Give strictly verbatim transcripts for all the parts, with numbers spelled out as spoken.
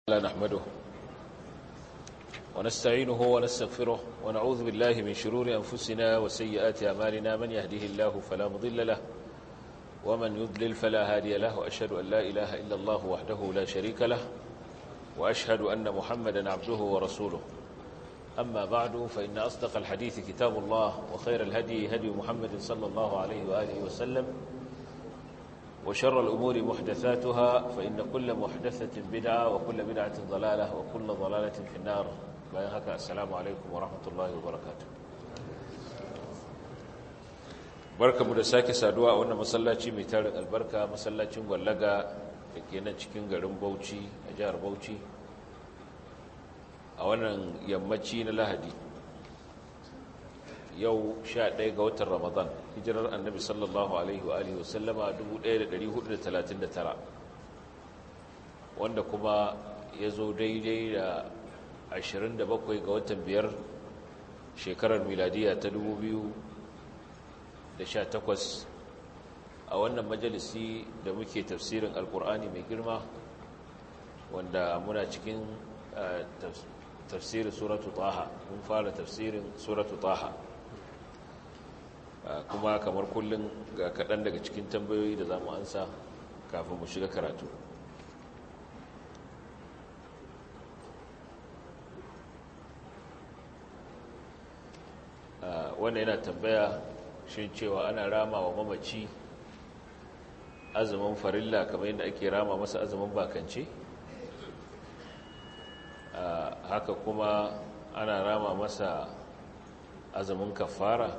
لا نحمده ونستعينه ونستغفره ونعوذ بالله من شرور أنفسنا وسيئات أعمالنا من يهده الله فلا مضل له ومن يضلل فلا هادي له وأشهد أن لا إله إلا الله وحده لا شريك له وأشهد أن محمدا عبده ورسوله أما بعد فإن أصدق الحديث كتاب الله وخير الهدي هدي محمد صلى الله عليه وآله وسلم وشر الأمور محدثاتها فإن كل محدثة بدعة وكل بدعة ضلالة وكل ضلالة في النار بأيهاك السلام عليكم ورحمة الله وبركاته بركة مدساكي سادواء وانا مسلاتي ميتارك البركة مسلاتي مغلقة لكينا تشكين غرم بوشي أجار بوشي وانا يمتشين لهدي yau sha ɗaya ga watan Ramadan hijirar annabi sallallahu alaihi wa alihi wasallama dubu ɗaya da ɗari hudu da talatin da tara wanda kuma ya zo daidai da ashirin da bakwai ga watan biyar shekarar miladiya ta dubu biyu da sha takwas a wannan majalisi da muke tafsirin alkur'ani mai girma wanda muna cikin tafsirin suratu taha mun fara tafsirin suratu taha kuma kamar kullum ga kaɗan daga cikin tambayoyi da za mu ansa kafin mu shiga karatu wanda yana tambaya shi cewa ana rama wa mamaci azumin farilla kamar yadda ake rama masa azumin bakance haka kuma ana rama masa azumin kafara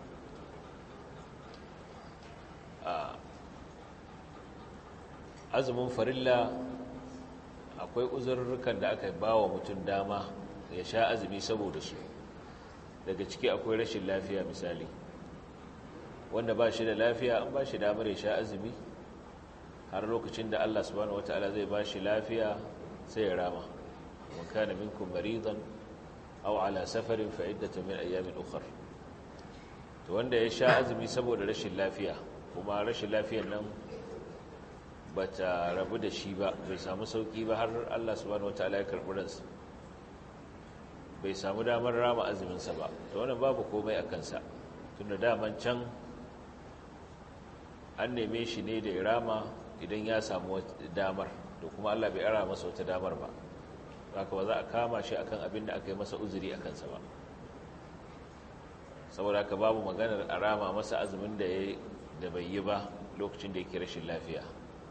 azumin farilla akwai uzurrukan da aka ba wa mutum dama ya sha azumi saboda su daga ciki akwai rashin lafiya misali wanda ba shi da lafiya an ba shi damar ya sha azumi har lokacin da Allah subhanahu wataala zai ba shi lafiya sai ya rama wa kana minkum maridan aw ala safarin fa iddatu min ayyamin ukhra to wanda ya sha azumi saboda rashin lafiya kuma rashin lafiyar nan ba ta rabu da shi ba bai samu sauki ba har Allah subhanahu wataala ya karɓi ransa bai samu damar rama azuminsa ba to wannan babu komai a kansa tunda daman can an neme shi ne da ya rama idan ya samu damar to kuma Allah bai ara masa wata damar ba haka ba za a kama shi akan abin da aka yi masa uzuri a kansa ba saboda haka babu maganar a rama masa azumin da ya da bai yi ba lokacin da yake rashin lafiya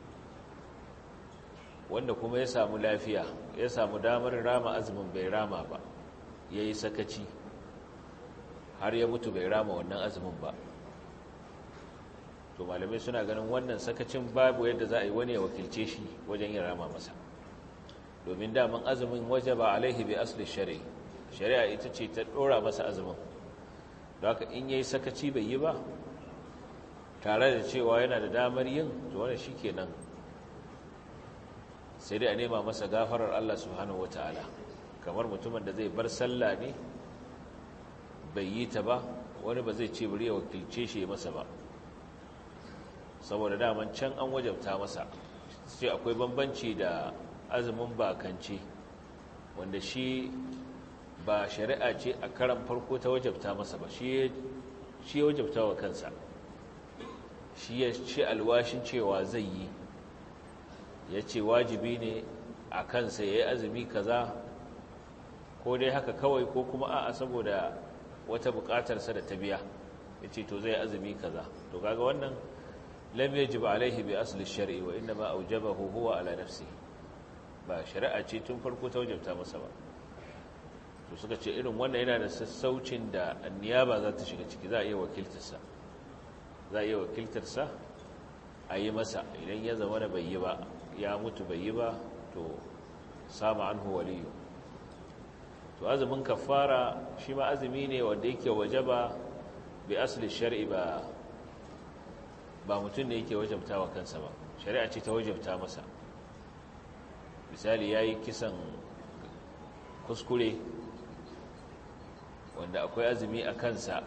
wanda kuma ya samu lafiya ya samu damar rama azumin bai rama ba ya yi sakaci har ya mutu bai rama wannan azumin ba to malamai suna ganin wannan sakacin babu yadda za a yi wani ya wakilce shi wajen yin rama masa domin daman azumin waje ba alaihi bi asli shari'a shari'a ita ce ta ɗora masa azumin da haka in ya yi sakaci bai yi ba tare da cewa yana da damar yin to wannan shikenan sai dai a nema masa gafarar Allah subhanahu wataala kamar mutumin da zai bar sallah ne bai yi ta ba wani ba zai ce bari ya wakilce shi masa ba saboda daman can an wajabta masa sai akwai bambanci da azumin bakance wanda shi ba shari'a ce a karan farko ta wajabta masa ba shi ya wajabta wa kansa shi ya ce alwashin cewa zai yi ya ce wajibi ne a kansa ya yi azumi kaza ko dai haka kawai ko kuma a'a saboda wata bukatarsa da ta biya ya ce to zai azumi kaza to kaga wannan lam yajib alaihi bi asli shar'i wa inna ma aujabahu huwa ala nafsihi ba shari'a ce tun farko ta wajabta masa ba to suka ce irin wannan yana da sassaucin da anniyaba za ta shiga ciki za a iya wakiltarsa za a iya wakiltarsa a yi masa idan ya zama da bai yi ba ya mutu bai yi ba to sama anhu waliyu to azumin kafara shi ma azumi ne wanda yake wajaba bi asli shar'i ba ba mutum ne yake wajabta wa kansa ba shari'a ce ta wajabta masa misali yayi kisan kuskure wanda akwai azumi a kansa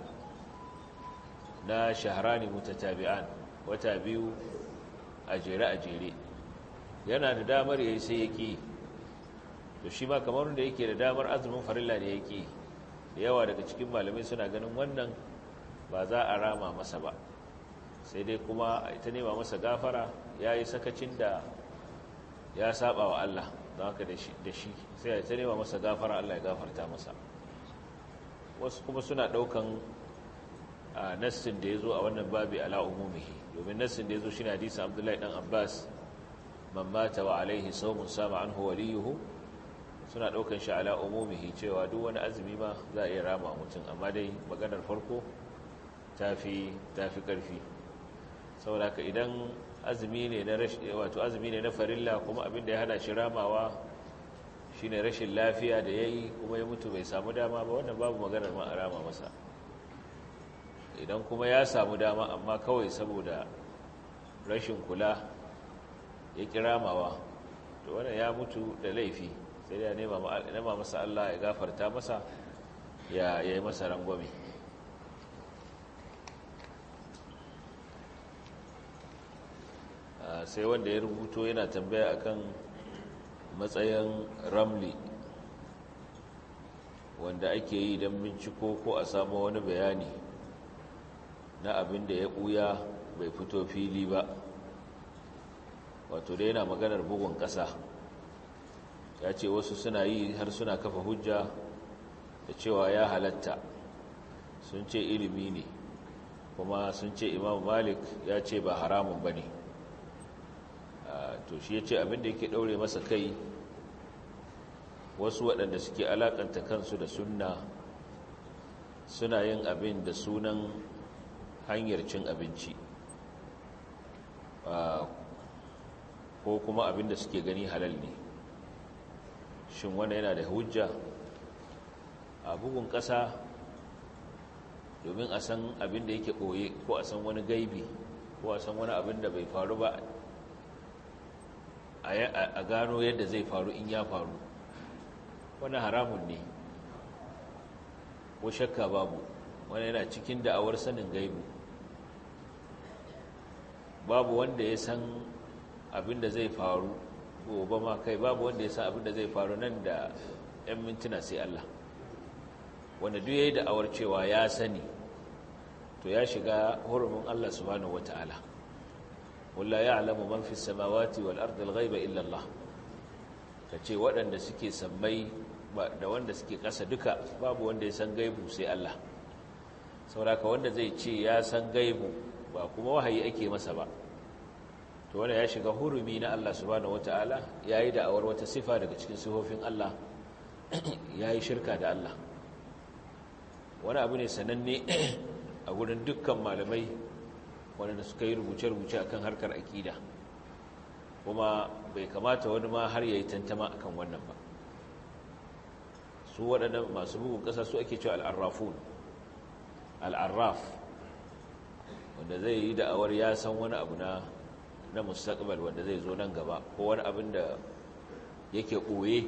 na shahrani mutatabi'an wata biyu a jere a jere yana da damar yayi sai yaki to shi ma kamar wanda yake da damar azumin farilla ne yake da yawa daga cikin malamai suna ganin wannan ba za a rama masa ba, sai dai kuma ita nema masa gafara ya yi sakacin da ya saba wa Allah don haka da shi sai ita nema masa gafara Allah ya gafarta masa. Wasu kuma suna ɗaukan a nassin da ya zo a wannan babi ala umumihi, domin nassin da ya zo shi ne hadisun Abdullahi ɗan Abbas, man mata wa alaihi saumun sama an waliyuhu, suna ɗaukan shi ala umumihi cewa duk wani azumi ma za a iya rama mutum, amma dai maganar farko ta fi ƙarfi. saboda haka idan azumi ne na wato azumi ne na farilla kuma abin da ya hana shi ramawa shine rashin lafiya da yayi kuma ya mutu bai samu dama ba, wannan babu maganar ma a rama masa. idan kuma ya samu dama amma kawai saboda rashin kula ya kiramawa, to wannan ya mutu da laifi, sai ya nema masa Allah ya gafarta masa ya yi masa rangwame. sai wanda ya rubuto yana tambaya akan matsayin ramli wanda ake yi don binciko ko a samu wani bayani na abin da ya ɓuya bai fito fili ba, wato da yana maganar bugun ƙasa. ya ce wasu suna yi har suna kafa hujja da cewa ya halatta, sun ce ilimi ne, kuma sun ce imam malik ya ce ba haramun ba ne. to shi ya ce abinda yake ɗaure masa kai wasu waɗanda suke alaƙanta kansu da sunna suna yin abin da sunan hanyar cin abinci ko kuma abin da suke gani halal ne. shin wannan yana da hujja? a bugun ƙasa domin a san abin da yake ɓoye ko a san wani gaibi ko a san wani abin da bai faru ba, a gano yadda zai faru in ya faru, wani haramun ne ko shakka babu. wani yana cikin da'awar sanin gaibu. babu wanda ya san abin da zai faru gobe ma, kai babu wanda ya san abin da zai faru nan da 'yan mintuna sai Allah. wanda duk yayi da'awar cewa ya sani to ya shiga hurumin Allah subhanahu wata'ala. walla ya'lamu man fis samawati wal ardi al ghaiba illa Allah. kace waɗanda suke sammai da wanda suke ƙasa duka babu wanda ya san gaibu sai Allah. saboda wanda zai ce ya san gaibu ba kuma wahayi ake masa ba, to wanda ya shiga hurumi na Allah subhanahu wataala, yayi da'awar wata sifa daga cikin sifofin Allah, yayi shirka da Allah. wani abu ne sananne a gurin dukkan malamai wanda suka yi rubuce-rubuce akan harkar akida, kuma bai kamata wani ma har yayi tantama akan wannan ba. su waɗannan masu bugun ƙasa su ake cewa al-arrafun, al-arraf, wanda zai yi da'awar ya san wani abu na na mustaqbal wanda zai zo nan gaba, ko wani abin da yake ɓoye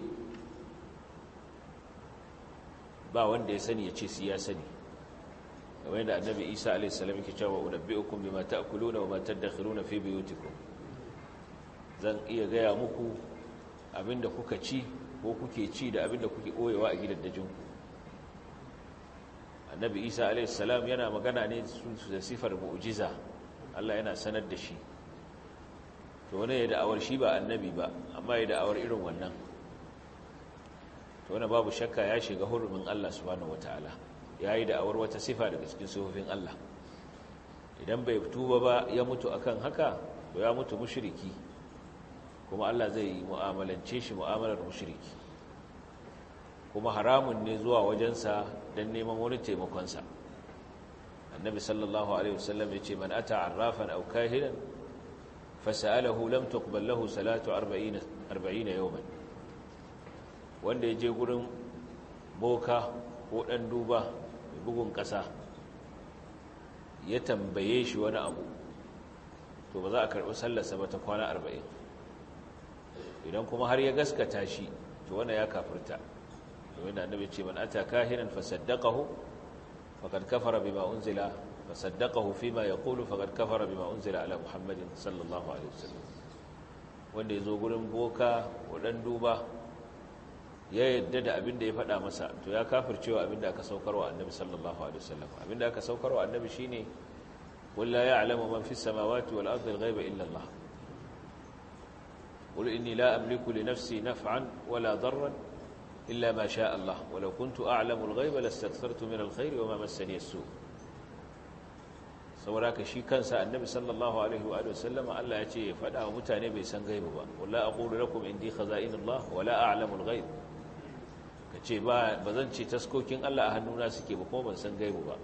ba wanda ya sani ya ce su ya sani. kamar yadda annabi Isa alaihi salam yake cewa unabbiukum bima ta'kuluna wa ma tadakhiruna fi buyutikum, zan iya gaya muku abinda kuka ci ko kuke ci da abinda kuke ɓoyewa a gidaddajinku. annabi Isa alaihi salam yana magana ne da sifar mu'jiza, Allah yana sanar da shi. to wani ya da'awar shi ba annabi ba, amma ya da'awar irin wannan, to wani babu shakka ya shiga hurumin Allah subhanahu wataala, ya yi da'awar wata sifa daga cikin sifofin Allah. idan bai tuba ba ya mutu akan haka, to ya mutu mushriki, kuma Allah zai mu'amalance shi mu'amalar mushriki, kuma haramun ne zuwa wajensa don neman wani taimakonsa. annabi sallallahu alaihi wasallam ya ce man ata arrafan aw kahinan fasa'alahu lam tuqbal lahu salatu arba'ina yawman. wanda ya je gurin boka ko dan duba bugun kasa ya tambaye shi wani abu, to ba za a karɓi sallarsa ba ta kwana arba'in. idan kuma har ya gaskata shi, to wanda ya kafirta. domin da annabi ce man ata kahinan fasaddaqahu faqad kafara bima unzila fasaddaqahu fima yaqulu faqad kafara bima unzila ala muhammadin sallallahu alaihi wasallam. wanda yazo gurin boka ko dan duba ya yadda da abin da ya faɗa masa to ya kafircewa abin da aka saukarwa annabi sallallahu alaihi wasallam abin da aka saukarwa annabi shine qul la ya'lamu man fis samawati wal ardi al-ghaiba illa Allah qul inni la amliku li nafsi naf'an wala darran illa ma sha Allah walau kuntu a'lamu al-ghaiba lastakthartu min al-khairi wa ma massani as-su' saboda ka shi kansa annabi sallallahu alaihi wa sallam Allah ya ce ya faɗa wa mutane bai san gaibu ba wala aqulu lakum indi khaza'inullah wala a'lamu al-ghaib kace ba bazan ce taskokin Allah a hannuna suke ba kuma ban san gaibu ba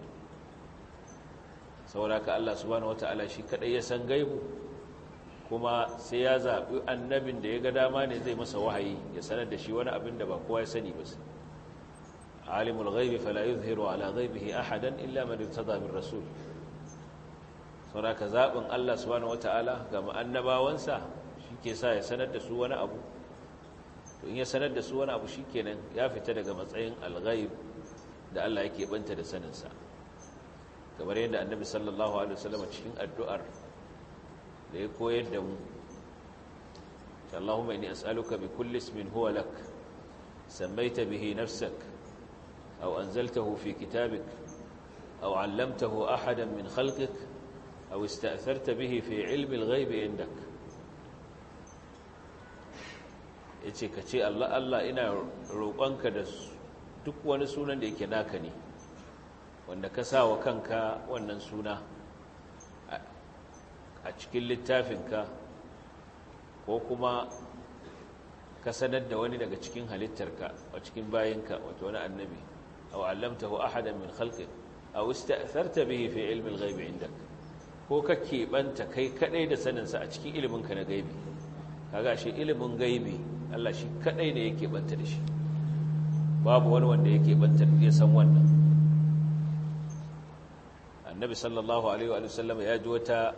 saboda ka Allah subhanahu wataala shi kadai ya san gaibu kuma sai ya zabi annabin da ya ga dama ne zai masa wahayi ya sanar da shi wani abin da ba kowa ya sani ba alimul ghaibi fala yuzhiru ala ghaibihi ahadan illa man irtada min rasul saboda ka zaɓin Allah subhanahu wata'ala ga annabawansa shi ke sa ya sanar da su wani abu to in ya sanar da su wani abu shi kenan ya fita daga matsayin alghaib da Allah yake banta da saninsa kamar yadda annabi sallallahu alaihi wasallam cikin addu'ar da ya koyar da mu Allahumma inni as'aluka bi kulli ismin huwa lak sammaita bihi nafsak aw anzaltahu fi kitabik aw 'allamtahu ahadan min khalqik أو استأثرت به في علم الغيب عندك yace kace Allah Allah ina roƙonka da duk wani sunan da yake naka ne wanda ka sa wa kanka wannan suna a cikin littafinka ko kuma ka sanar da wani daga cikin halittarka a cikin bayinka wato wani annabi aw allamtahu ahadan min khalqik aw ista'tharta bihi fi ilmi al-ghaib indak ko ka keɓanta kai kaɗai da saninsa a cikin iliminka na gaibi kaga shi ilimin gaibi Allah shi kaɗai ne yake banta da shi babu wani wanda yake banta ya san wannan annabi sallallahu alaihi wa sallam ya ji wata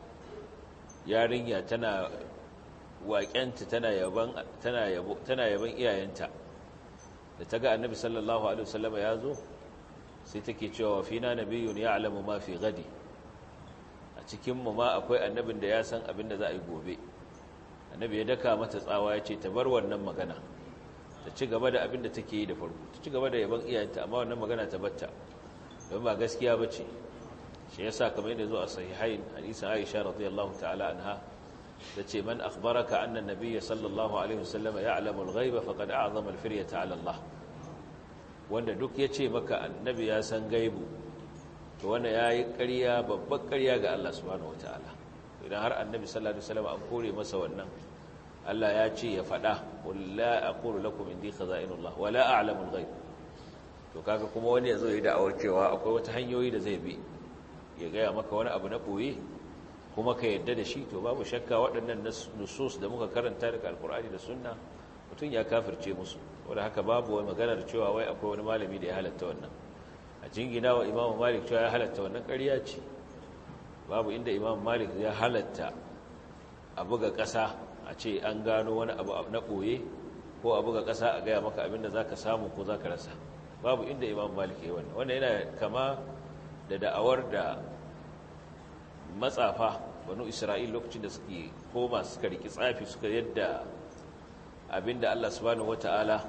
yarinya tana waƙenta tana yaban tana yabo tana yaban iyayenta da ta ga annabi sallallahu alaihi wa sallam ya zo sai take cewa fina nabiyyun ya'lamu ma fi gadi cikinmu ma akwai annabin da ya san abin da za a yi gobe annabi ya daka mata tsawa ya ce ta bar wannan magana ta ci gaba da abin da take yi da farko ta ci gaba da yaban iyayenta amma wannan magana ta batta don ba gaskiya ba ce shi ya sa kamar yadda zo a sahihain hadisin aisha radiyallahu ta'ala anha ta ce man akhbaraka anna nabiyya sallallahu alaihi wasallam ya'lamu al-ghaiba faqad a'zama al-firyata 'ala Allah wanda duk ya ce maka annabi ya san gaibu to wanda ya yi ƙarya babbar ƙarya ga Allah subhanahu wata'ala idan har annabi sallallahu alaihi wasallam an kore masa wannan Allah ya ce ya faɗa qul la aqulu lakum indi khaza'inullah wa la a'lamu al-ghaib to kaga kuma wani yazo yi da'awar cewa akwai wata hanyoyi da zai bi ya ga maka wani abu na boye kuma ka yadda da shi to babu shakka waɗannan nusus da muka karanta daga alqur'ani da sunna mutun ya kafirce musu wanda haka babu wani maganar cewa wai akwai wani malami da ya halatta wannan a jingina wa imamu malik cewa ya halatta wannan ƙarya ce babu inda imamu malik ya halatta a buga ƙasa a ce an gano wani abu na ɓoye ko a buga ƙasa a gaya maka abinda za ka samu ko za ka rasa babu inda imamu malik ya yi wannan wannan yana kama da da'awar da matsafa banu isra'il lokacin da suke koma suka riki tsafi suka yadda abinda allah subhanahu wata'ala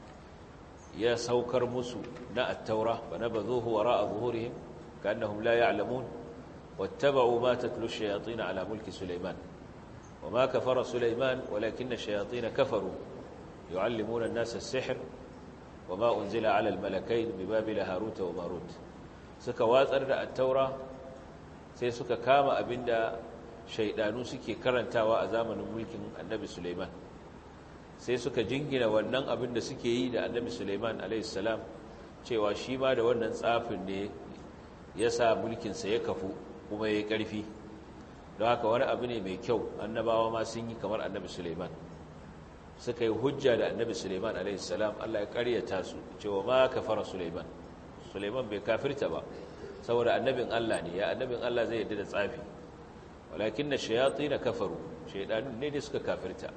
ya saukar musu na at-taura wa nabadhuhu wara'a zuhurihim ka'annahum la ya'lamun wattaba'u ma tatlu ash-shayatin 'ala mulki Sulaiman wama kafara Sulaiman walakinna ash-shayatin kafaru yu'allimuna an-nasa as-sihr wama unzila 'ala al-malakayn bi Babila Harut wa Marut suka watsar da at-taura sai suka kama abinda shaydanu suke karantawa a zamanin mulkin Annabi Sulaiman sai suka jingina wannan abin da suke yi da annabi Sulaiman alaihissalam cewa shi ma da wannan tsafin ne ya sa mulkinsa ya kafu kuma ya yi ƙarfi don haka wani abu ne mai kyau annabawa ma sun yi kamar annabi Sulaiman suka yi hujja da annabi Sulaiman alaihissalam Allah ya ƙaryata su cewa ma kafara Sulaiman Sulaiman bai kafirta ba saboda annabin Allah ne ya annabin Allah zai yarda da tsafi walakin na shayatin kafaru shaydanun ne da suka kafirta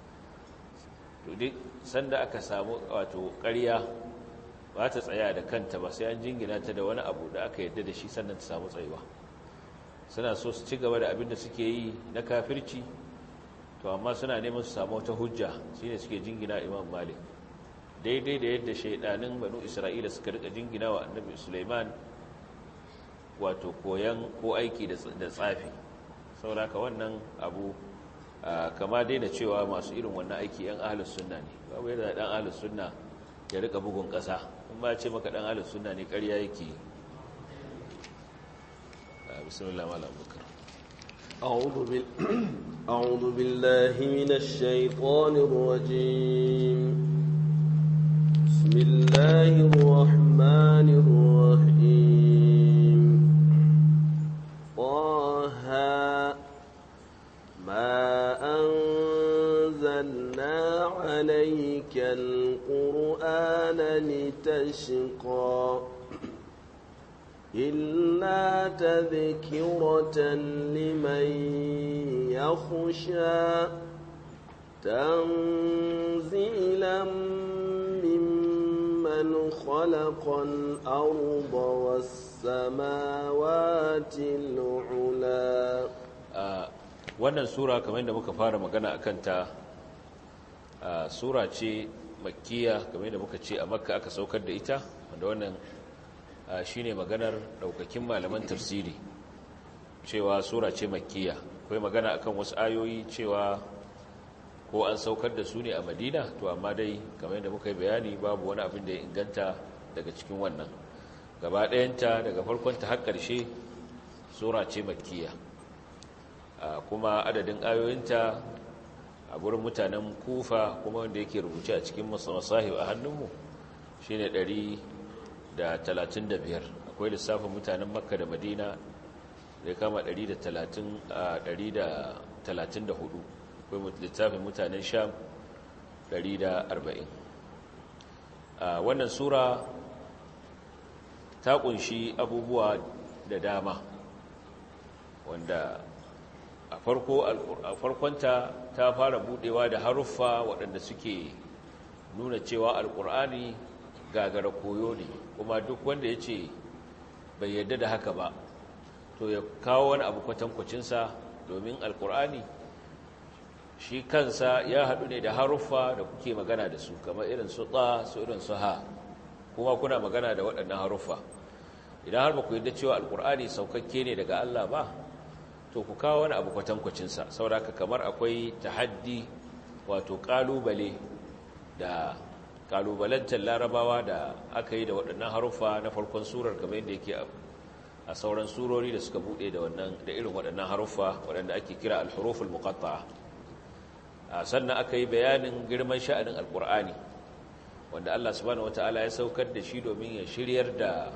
to duk sanda aka samu wato ƙarya ba ta tsaya da kanta ba sai an jingina ta da wani abu da aka yarda da shi sannan ta samu tsayuwa suna so su ci gaba da abin da suke yi na kafirci to amma suna neman su samu wata hujja shine suke jingina Imam Malik daidai da yadda shaidanin banu isra'ila suka rika jingina wa annabi Sulaiman wato koyan ko aiki da tsafi saboda wannan abu kama daina cewa masu irin wannan aiki yan ahlus sunna ne babu yadda dan ahlus sunna ya rika bugun kasa in ba ce maka dan ahlus sunna ne ƙarya yake bismillah wala bukar أعوذ, بال... أعوذ بالله من الشيطان الرجيم بسم الله الرحمن الرحيم طه ما أنزلنا عليك القرآن لتشقى إلا تذكرة لمن يخشى تنزيلا ممن خلق الأرض والسماوات العلى wannan sura kamar yadda muka fara magana akan ta sura ce makkiya kamar yadda muka ce a makka aka saukar da ita wanda wannan shi ne maganar ɗaukakin malaman tafsiri cewa sura ce makkiya akwai magana akan wasu ayoyi cewa ko an saukar da su ne a madina to amma dai kamar yadda muka yi bayani babu wani abin da ya inganta daga cikin wannan gaba ɗayanta daga farkonta har ƙarshe sura ce makkiya kuma adadin ayoyinta a gurin mutanen kufa kuma wanda yake rubuce a cikin masahib a hannunmu shine ɗari da talatin da biyar akwai lissafin mutanen makka da madina da ya kama ɗari da talatin da hudu akwai lissafin mutanen sham ɗari da arba'in wannan sura ta kunshi abubuwa da dama wanda a farkonta ta fara budewa da haruffa waɗanda suke nuna cewa alƙur'ani gagara koyo ne kuma duk wanda ya ce bai yarda da haka ba to ya kawo wani abu kwatankwacinsa domin alkur'ani shi kansa ya haɗu ne da haruffa da kuke magana da su kamar irin su tsa su irin su ha kuma kuna magana da waɗannan haruffa idan har ba ku yarda cewa alkur'ani saukakke ne daga Allah ba to ku kawo wani abu kwatankwacinsa saboda kamar akwai tahaddi wato ƙalubale da kalubalantar larabawa da aka yi da waɗannan haruffa na farkon surar kamar yadda yake a sauran surori da suka buɗe da wannan da irin waɗannan haruffa waɗanda ake kira al-huruful muqatta'a sannan aka yi bayanin girman sha'anin alqur'ani wanda Allah subhanahu wataala ya saukar da shi domin ya shiryar da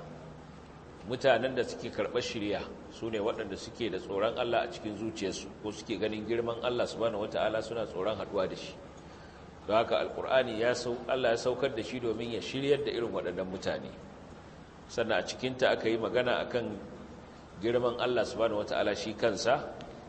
mutanen da suke karɓar shiriya su ne waɗanda suke da tsoron Allah a cikin zuciyarsu ko suke ganin girman Allah subhanahu wataala suna tsoron haɗuwa da shi don haka alkur'ani ya sau Allah ya saukar da shi domin ya shiryar da irin waɗannan mutane sannan a cikinta aka yi magana akan girman Allah subhanahu wata'ala shi kansa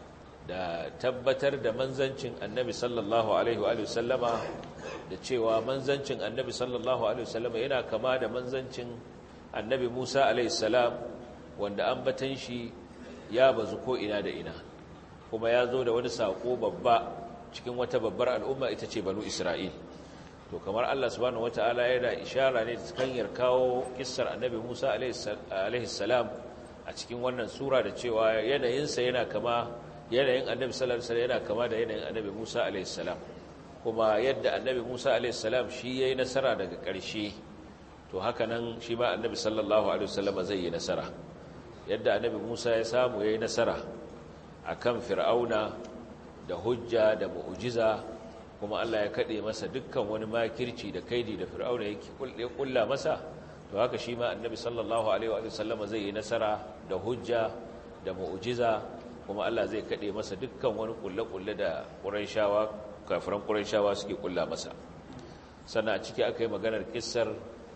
da tabbatar da manzancin annabi sallallahu alaihi wa sallama da cewa manzancin annabi sallallahu alaihi wa sallama yana kama da manzancin annabi Musa alaihi salam wanda ambatan shi ya bazu ko ina da ina kuma ya zo da wani sako babba cikin wata babbar al'umma ita ce banu Isra'il to kamar Allah subhanahu wata'ala yana ishara ne ta hanyar kawo kissar annabi Musa alaihi salam a cikin wannan sura da cewa yanayinsa yana kama yanayin annabi sallallahu alaihi wasallam yana kama da yanayin annabi Musa alaihi salam kuma yadda annabi Musa alaihi salam shi yayi nasara daga ƙarshe to haka nan shi ma annabi sallallahu alaihi wasallam zai yi nasara yadda annabi Musa ya samu yayi nasara akan fir'auna da hujja da mu'jiza kuma Allah ya kade masa dukkan wani makirci da kaidi da fir'auna yake kulla masa to haka shi ma annabi sallallahu alaihi wa sallam zai yi nasara da hujja da mu'jiza kuma Allah zai kade masa dukkan wani kulle-kulle da Qurayshawa kafiran Qurayshawa suke kulla masa sannan a ciki aka yi maganar kissar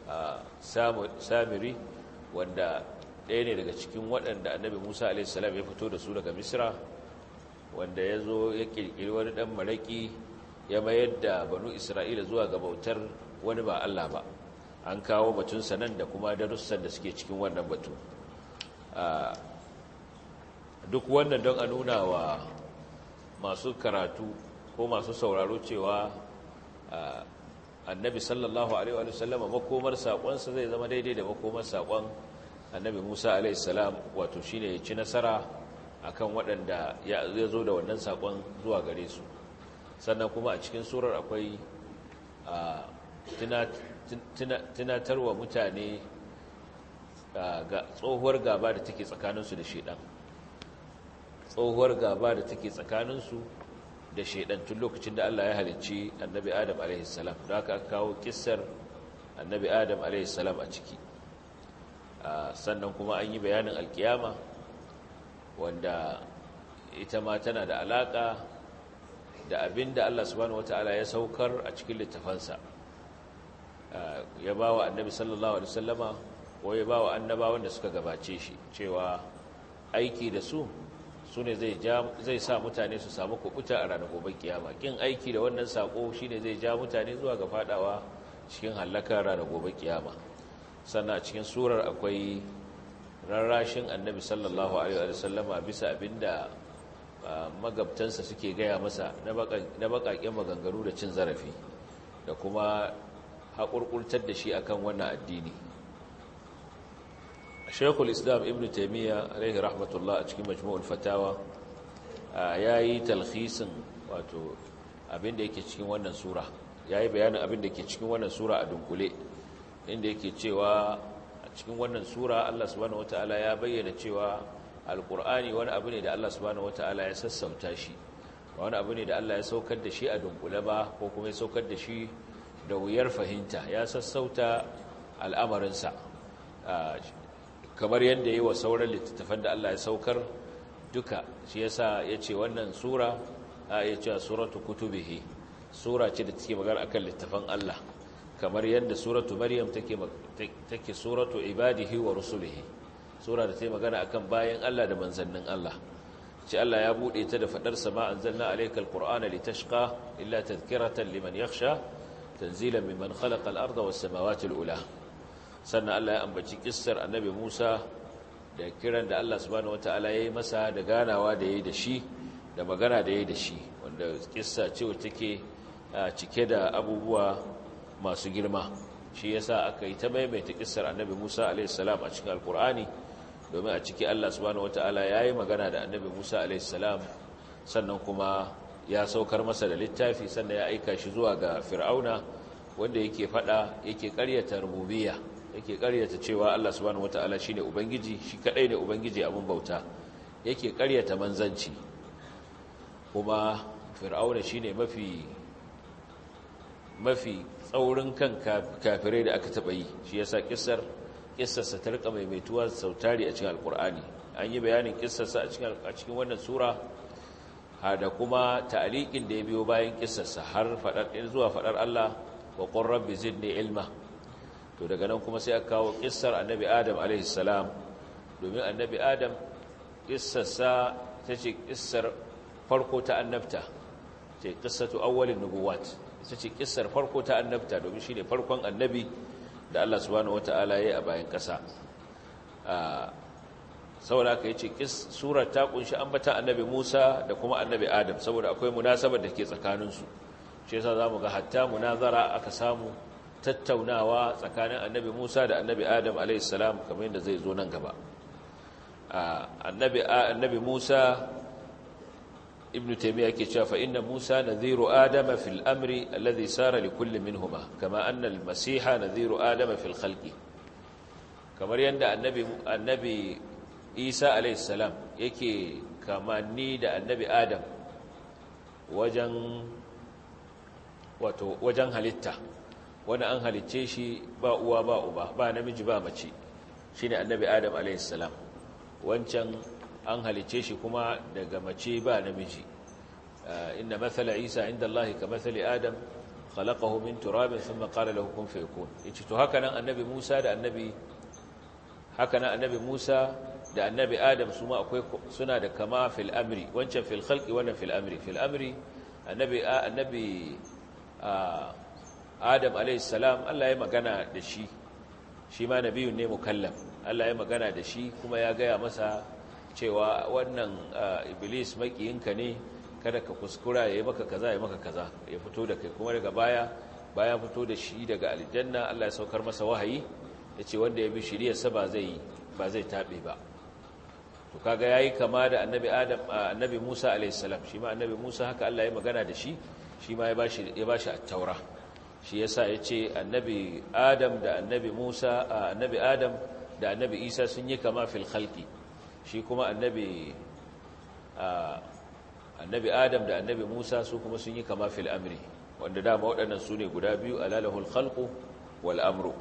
Samiri wanda ɗaya ne daga cikin waɗanda annabi Musa alaihi salam ya fito da su daga Misra wanda ya zo ya ƙirƙiri wani ɗan maraƙi ya mayar da banu Isra'ila zuwa ga bautar wani ba Allah ba an kawo batunsa nan da kuma darussan da suke cikin wannan batu duk wannan don a nuna wa masu karatu ko masu sauraro cewa annabi sallallahu alaihi wa sallama makomar saƙonsa zai zama daidai da makomar saƙon annabi Musa alaihi salam, wato shine ya ci nasara akan waɗanda ya zo da wannan saƙon zuwa gare su. Sannan kuma a cikin surar akwai tunatarwa mutane ga tsohuwar gaba da take tsakaninsu da shedan tsohuwar gaba da take tsakaninsu da shedan tun lokacin da Allah ya halicci annabi Adam alaihi salam. da aka kawo kissar annabi Adam alaihi salam a ciki. Sannan kuma an yi bayanin alkiyama wanda ita ma tana da alaka da abinda Allah subhanahu wataala ya saukar a cikin littafansa, ya bawa annabi sallallahu alaihi wasallama ko ya bawa annabawan da suka gabace shi, cewa aiki da su sune zai zai sa mutane su samu kubuta a ranar gobe kiyama. Kin aiki da wannan sako shine zai ja mutane zuwa ga fadawa cikin halakar ranar gobe kiyama. Sannan a cikin surar akwai rarrashin annabi sallallahu alaihi wasallama bisa abinda magabtansa suke gaya masa na baƙaƙen maganganu da cin zarafi, da kuma haƙurƙurtar da shi akan wannan addini. Sheikhul Islam Ibn Taymiyyah alaihi rahmatullah a cikin Majmu'ul Fatawa yayi talhisin wato abin da yake cikin wannan sura, yayi bayanin abin da yake cikin wannan sura a dunkule, inda yake cewa a cikin wannan sura Allah subhanahu wataala ya bayyana cewa alqur'ani wani abu ne da Allah subhanahu wataala ya sassauta shi, wani abu ne da Allah ya saukar da shi a dunkule ba, ko kuma ya saukar da shi da wuyar fahimta, ya sassauta al'amarinsa kamar yadda yi wa sauran littattafan da Allah ya saukar duka. Shi yasa ya ce wannan sura a ya ce suratu kutubihi, sura ce da take magana akan littattafan Allah, kamar yadda suratu Maryam take take suratu ibadihi wa rusulihi, sura da take magana akan bayan Allah da manzannin Allah. ce Allah ya bude ta da fadar sama anzalna alaykal qur'ana litashqa illa tadhkiratan liman yakhsha tanzilan mimman khalaqa al-arda was samawati al-ula. sannan Allah ya ambaci kissar annabi Musa da kiran da Allah subhanahu wataala yayi masa da ganawa da yayi da shi da magana da yayi da shi, wanda kissa ce wacce take cike da abubuwa masu girma. shi yasa aka yi ta maimaita kissar annabi Musa alayhi salam a cikin alqur'ani, domin a ciki Allah subhanahu wataala yayi magana da annabi Musa alayhi salam, sannan kuma ya saukar masa da littafi, sannan ya aika shi zuwa ga Fir'auna wanda yake fada yake ƙaryata rububiyya, yake ƙaryata cewa Allah subhanahu wataala shine ubangiji, shi kadai ne ubangiji abun bauta, yake ƙaryata manzanci. kuma Fir'auna shine mafi mafi tsaurin kan kafirai da aka taba yi. shi yasa kissar kissarsa ta rika maimaituwa sautari a cikin alkur'ani. an yi bayanin kissarsa a cikin a cikin wannan sura, da kuma ta'liqin da ya biyo bayan kissarsa har fadar zuwa fadar Allah wa qur rabbi zidni ilma. to daga nan kuma sai aka kawo kissar annabi Adam alaihi salam, domin annabi Adam kissarsa tace kissar farko ta annabta, ce qissatu awwalin nubuwat, ita ce kissar farko ta annabta, domin shine farkon annabi da Allah subhanahu wataala yayi a bayan kasa. saboda haka yace kis surar ta kunshi ambata annabi Musa da kuma annabi Adam, saboda akwai munasabar da ke tsakanin su. shi yasa zamu ga hatta munazara aka samu tattaunawa tsakanin annabi Musa da annabi Adam alayhi salam, kamar yadda zai zo nan gaba. annabi annabi Musa ibn Taymiyyah yake cewa fa inna Musa nadhiru Adama fil amri alladhi sara li kulli minhuma kama anna al-Masiha nadhiru Adama fil khalqi. kamar yadda annabi annabi Isa alayhi salam yake kamanni da annabi Adam wajen wato wajen halitta, wani an halicce shi ba uwa ba uba, ba namiji ba mace, shine annabi Adam alayhi salam. wancan an halicce shi kuma daga mace ba namiji. inna mathala Isa inda Allah ka mathali Adam khalaqahu min turabin thumma qala lahu kun fayakun. yace to haka nan annabi Musa da annabi haka nan annabi Musa da annabi Adam su ma akwai suna da kama fil amri, wancan fil khalqi wannan fil amri. fil amri annabi annabi Adam alayhi salam Allah ya magana da shi, shi ma nabiyun ne mukallam. Allah ya magana da shi kuma ya gaya masa cewa wannan iblis makiyinka ne, kada ka kuskura ya yi maka kaza ya maka kaza, ya fito da kai. kuma daga baya bayan fito da shi daga aljanna Allah ya saukar masa wahayi yace wanda ya bi shiriyarsa ba zai ba zai tabe ba to kaga yayi kama da annabi Adam annabi Musa alayhi salam shi ma annabi Musa haka Allah ya magana da shi shi ma ya bashi ya bashi at-taura shi yasa yace annabi Adam da annabi Musa annabi Adam da annabi Isa sun yi kama fil khalqi shi kuma annabi annabi Adam da annabi Musa su kuma sun yi kama fil amri wanda dama waɗannan su ne guda biyu alalahul khalqu wal amru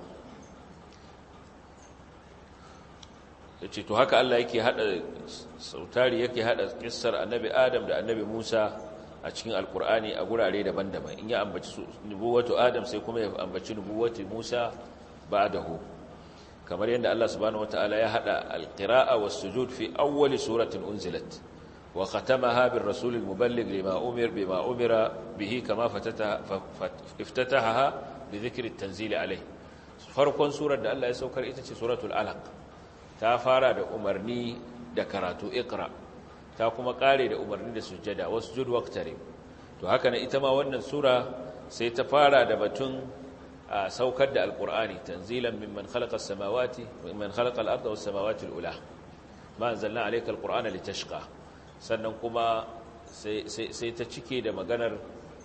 yace to haka Allah yake hada sautari yake hada kissar annabi Adam da annabi Musa a cikin alkur'ani a gurare daban-daban in ya ambaci nubuwatu Adam sai kuma ya ambaci nubuwatu Musa ba'dahu kamar yadda Allah subhanahu wataala ya hada alqira'a was-sujud fi awwal suratin unzilat wa khatamaha bir-rasul al-muballigh lima umir bima umira bihi kama fatataha iftatahaha bi dhikri at-tanzil alayhi farkon surar da Allah ya saukar ita ce suratul alaq ta fara da umarni da karatu iqra ta kuma kare da umarni da sujjada wasjud waqtarib to haka ne ita ma wannan sura sai ta fara da batun saukar da alqur'ani tanzilan mimman khalaqa as-samawati mimman khalaqa al-ardha was-samawati al-ula ma anzalna alayka al-qur'ana litashqa sannan kuma sai sai ta cike da maganar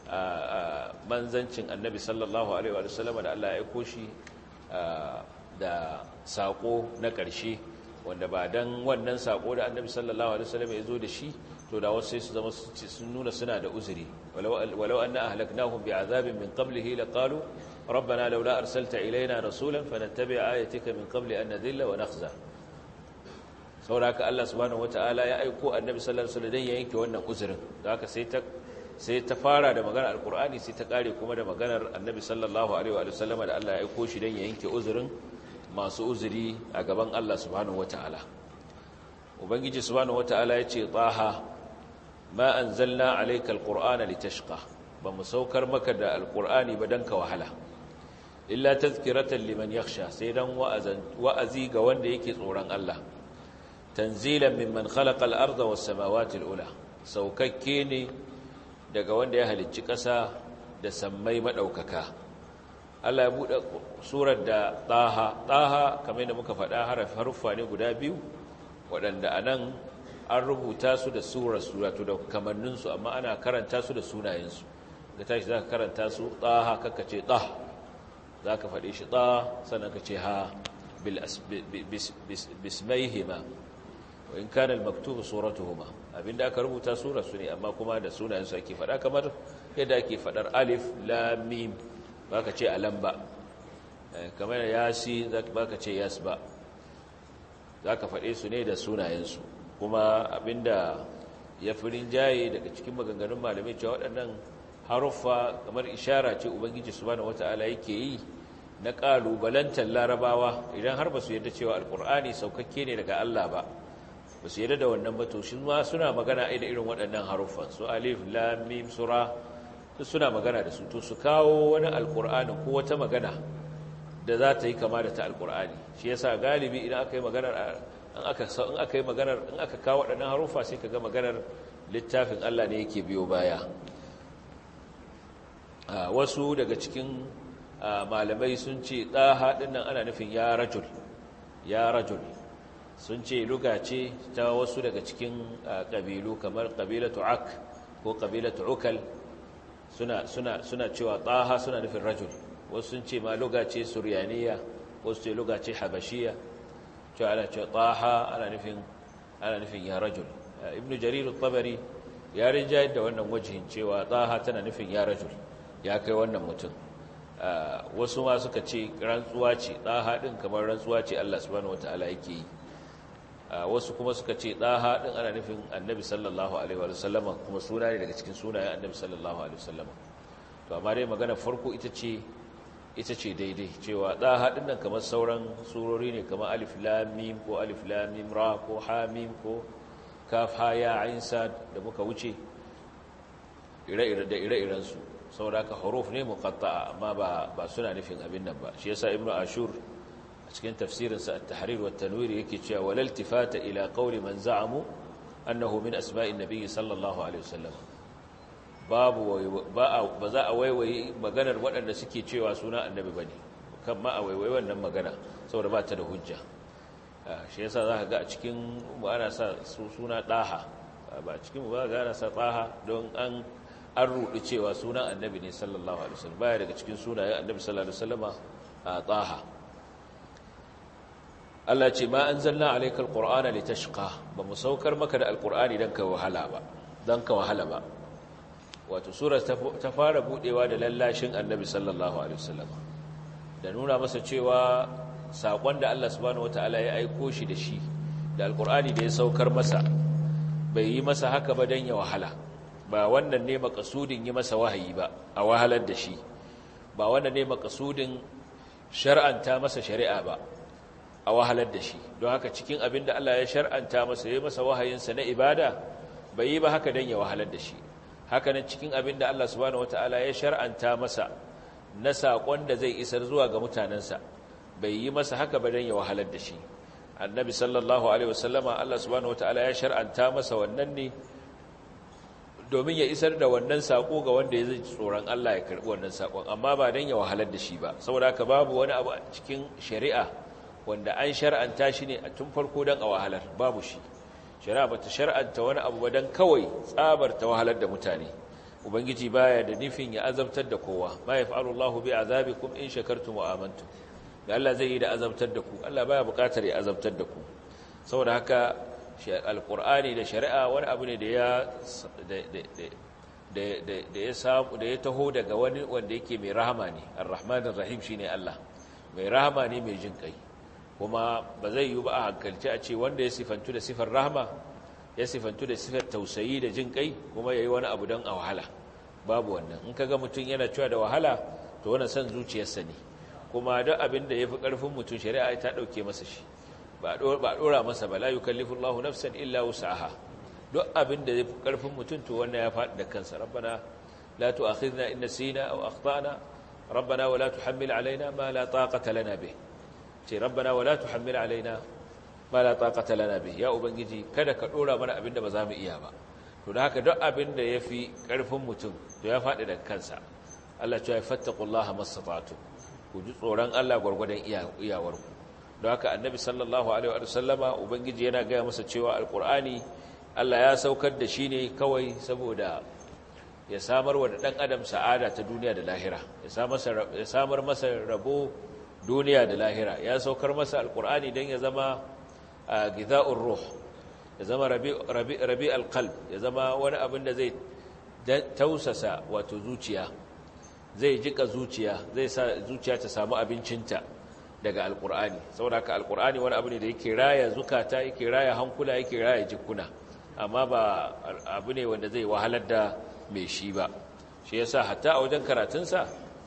manzancin annabi sallallahu alaihi wa sallam da Allah ya aiko shi da sako na ƙarshe wanda ba dan wannan sako da annabi sallallahu alaihi wasallam ya zo da shi to da wasu sai su zama sun nuna suna da uzuri walau walau anna ahlaknahum bi'azabin min qablihi laqalu rabbana laula arsalta ilaina rasulan fanattabi' ayatika min qabli an nadhilla wa nakhza sauraka Allah subhanahu wataala ya aiko annabi sallallahu alaihi wasallam dan ya yanke wannan uzurin da haka sai ta sai ta fara da maganar alqur'ani sai ta kare kuma da maganar annabi sallallahu alaihi wa sallam da Allah ya aiko shi dan ya yanke uzurin masu uzuri a gaban Allah subhanahu wata'ala ubangiji subhanahu wata'ala ya ce taha ma anzalna alayka alqur'ana litashqa ba mu saukar maka da alqur'ani ba dan ka wahala illa tazkiratan liman yakhsha sai dan wa'azi ga wanda yake tsoron Allah tanzilan mimman khalaqa al-ardha was-samawati al-ula saukakke ne daga wanda ya halicci ƙasa da sammai madaukaka Allah ya buɗe surar da ɗaha ɗaha kamar yadda muka faɗa haruffa ne guda biyu waɗanda a nan an rubuta su da surar suratu da kamanninsu amma ana karanta su da sunayensu ga tashi za ka karanta su ɗaha kaka ce ɗah za ka faɗi shi ɗah sannan ka ce ha bismaihima wa in kana al-maktubu suratuhuma abinda aka rubuta surar su ne amma kuma da sunayensu ake faɗa kamar yadda ake faɗar alif lam mim ba ka ce alam ba kamar yasi ba ka ce yas ba za ka faɗe su ne da sunayensu kuma abinda ya fi rinjaye daga cikin maganganun malamai cewa waɗannan haruffa kamar ishara ce ubangiji subhanahu wata'ala yake yi na ƙalubalantar larabawa idan har ba su yadda cewa alƙur'ani saukakke ne daga Allah ba ba su yadda da wannan ba to shi ma suna magana da irin waɗannan haruffan su alif lam mim sura suna magana da su to su kawo wani alkur'ani ko wata magana da za ta yi kama da ta alkur'ani shi yasa galibi idan aka yi maganar in aka in aka yi maganar in aka kawo waɗannan harufa sai kaga maganar littafin Allah ne yake biyo baya wasu daga cikin malamai sun ce daha dinnan ana nufin ya rajul ya rajul sun ce luga ce ta wasu daga cikin kabilu kamar kabilatu ak ko kabilatu ukal suna suna suna cewa taha suna nufin rajul wasu sun ce ma luga ce suryaniya wasu ce luga ce habashiya cewa ana cewa taha ana nufin ana nufin ya rajul ibnu jarir at-tabari ya rinjayar da wannan wajihin cewa taha tana nufin ya rajul ya kai wannan mutum wasu ma suka ce rantsuwa ce taha din kamar rantsuwa ce Allah subhanahu wataala yake yi wasu kuma suka ce ɗaha ɗin ana nufin annabi sallallahu alaihi wa sallama kuma suna ne daga cikin sunayen annabi sallallahu alaihi wa sallama to amma dai magana farko ita ce ita ce daidai cewa ɗaha ɗin nan kamar sauran surori ne kamar alif lam mim ko alif lam mim ra ko ha mim ko kaf ha ya ain sad da muka wuce ire-ire da ire-iren su saboda ka huruf ne muqatta'a amma ba ba suna nufin abin nan ba shi yasa ibnu ashur a cikin tafsirinsa at-tahrir wa at-tanwir yake cewa wal iltifata ila qawli man za'amu annahu min asma'in nabiy sallallahu alaihi wasallam babu ba ba za a waiwayi maganar waɗanda suke cewa suna annabi bane kan ma a waiwayi wannan magana saboda ba ta da hujja shi yasa zaka ga a cikin mu ana sa suna daha ba a cikin mu ba ga ana sa daha don an an rudi cewa sunan annabi ne sallallahu alaihi wasallam baya daga cikin sunayen annabi sallallahu alaihi wasallama a daha Allah ce ma anzalna alayka alqur'ana litashqa ba mu saukar maka da alqur'ani dan ka wahala ba dan ka wahala ba wato sura ta fara budewa da lallashin annabi sallallahu alaihi wasallam da nuna masa cewa sakon da Allah subhanahu wataala ya aika shi da shi da alqur'ani da ya saukar masa bai yi masa haka ba dan ya wahala ba wannan ne makasudin yi masa wahayi ba a wahalar da shi ba wannan ne makasudin shar'anta masa shari'a ba a wahalar da shi don haka cikin abin da Allah ya shar'anta masa ya masa wahayinsa na ibada bai yi ba haka don ya wahalar da shi haka nan cikin abin da Allah subhanahu wataala ya shar'anta masa na saƙon da zai isar zuwa ga mutanensa bai yi masa haka ba don ya wahalar da shi annabi sallallahu alaihi wasallama Allah subhanahu wataala ya shar'anta masa wannan ne domin ya isar da wannan saƙo ga wanda ya zai tsoron Allah ya karɓi wannan saƙon amma ba don ya wahalar da shi ba saboda haka babu wani abu a cikin shari'a wanda an shar'anta shi ne a tun farko don a wahalar babu shi shari'a ba ta shar'anta wani abu ba don kawai tsabar ta wahalar da mutane ubangiji baya da nufin ya azabtar da kowa ma yaf'alu Allahu bi azabikum in shakartum wa amantum da Allah zai yi da azabtar da ku Allah baya bukatar ya azabtar da ku saboda haka alqur'ani da shari'a wani abu ne da ya da da ya samu da ya taho daga wani wanda yake mai rahama ne arrahmanir rahim shine Allah mai rahama ne mai jin kai kuma ba zai yi ba a hankalci a ce wanda ya sifantu da sifar rahama ya sifantu da sifar tausayi da jin kai kuma ya yi wani abu don a wahala babu wannan in ka ga mutum yana cewa da wahala to wani son zuciyarsa ne kuma duk abin da ya fi ƙarfin mutum shari'a ta ɗauke masa shi ba a ɗora masa ba la yukallifu Allahu nafsan illa wus'aha duk abin da ya fi ƙarfin mutum to wannan ya faɗi da kansa rabbana la tu'akhidna in nasina aw akhtana rabbana wa la tuhammil alaina ma la taqata lana bih ce rabbana wala tuhammil alaina ma la taqata lana bih ya ubangiji kada ka dora mana abinda ba za mu iya ba to da haka duk abinda yafi karfin mutum to ya fadi daga kansa Allah ya ce fattaqullaha mastata'tu ku ji tsoron Allah gurgurdan iyawar ku don haka annabi sallallahu alaihi wa sallama ubangiji yana ga masa cewa alqur'ani Allah ya saukar da shi ne kawai saboda ya samar wa dan adam sa'ada ta duniya da lahira ya samar masa rabo duniya da lahira ya saukar masa alkur'ani don ya zama gida'ur ruh ya zama rabi alqalb ya zama wani abin da zai tausasa wato zuciya zai jika zuciya zai sa zuciya ta samu abincinta daga alkur'ani saboda haka alkur'ani wani abu ne da yake raya zukata yake raya hankula yake raya jikuna amma ba abu ne wanda zai wahalar da mai shi ba shi yasa hatta a wajen karatunsa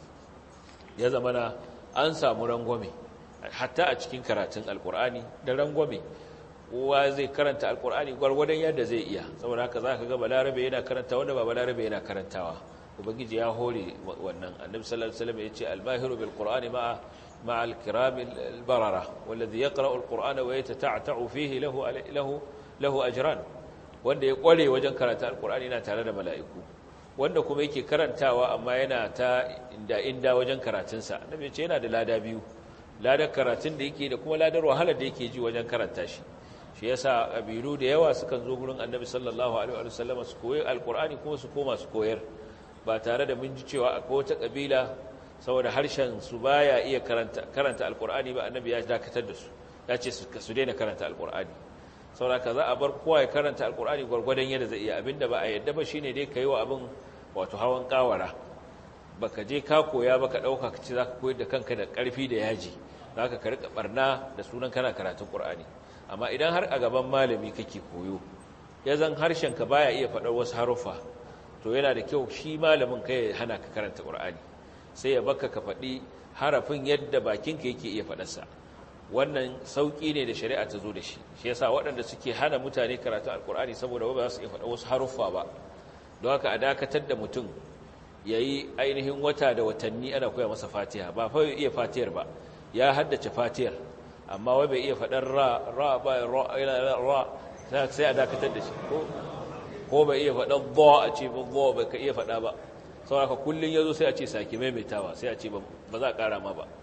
ya zama na an samu rangwame hatta a cikin karatun alkur'ani da rangwame kowa zai karanta alkur'ani gwargwadon yadda zai iya saboda haka za ka ga balarabe yana karanta wanda ba balarabe yana karantawa ubangiji ya hore wannan annabi sallallahu alaihi wasallam ya ce almahiru bil qur'ani ma'a ma'a al-kiram al-barara wallazi yaqra'u al-qur'ana wa yatata'u fihi lahu lahu lahu ajran wanda ya kware wajen karanta alkur'ani yana tare da mala'iku wanda kuma yake karantawa amma yana ta inda inda wajen karatunsa annabi ya ce yana da lada biyu ladar karatun da yake da kuma ladar wahalar da yake ji wajen karanta shi shi yasa kabilu da yawa sukan zo gurin annabi sallallahu alaihi wa sallam su koyi alkur'ani kuma su koma su koyar ba tare da mun ji cewa akwai wata kabila saboda harshen su baya iya karanta karanta alkur'ani ba annabi ya dakatar da su ya ce su daina karanta alkur'ani saboda ka za a bar kowa ya karanta alkur'ani gwargwadon yadda zai iya abinda ba a yadda ba shine dai kai wa abin wato hawan kawara baka je ka koya baka dauka ka ci zaka koyar da kanka da karfi da yaji zaka ka rika barna da sunan kana karatun qur'ani amma idan har a gaban malami kake koyo ya zan harshen ka baya iya faɗar wasu haruffa to yana da kyau shi malamin kai ya hana ka karanta qur'ani sai ya baka ka faɗi harafin yadda bakinka yake iya faɗarsa wannan sauki ne da shari'a ta zo da shi shi yasa waɗanda suke hana mutane karatu alkur'ani saboda ba za su iya faɗa wasu haruffa ba don haka a dakatar da mutum yayi ainihin wata da watanni ana koya masa fatiha ba fa iya fatihar ba ya haddace fatihar amma wai bai iya faɗar ra ra ba ra ra sai a dakatar da shi ko ko bai iya faɗa dha a ce ba dha bai ka iya faɗa ba saboda kullun yazo sai a ce saki maimaitawa sai a ce ba za a ƙara ma ba.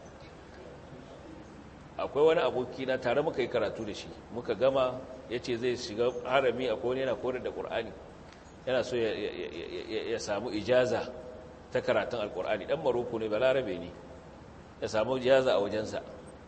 akwai wani aboki na tare muka yi karatu da shi muka gama yace zai shiga harami akwai wani yana koyar da Qur'ani yana so ya samu ijaza ta karatun alkur'ani dan Maroko ne balarabe ne ya samu ijaza a wajensa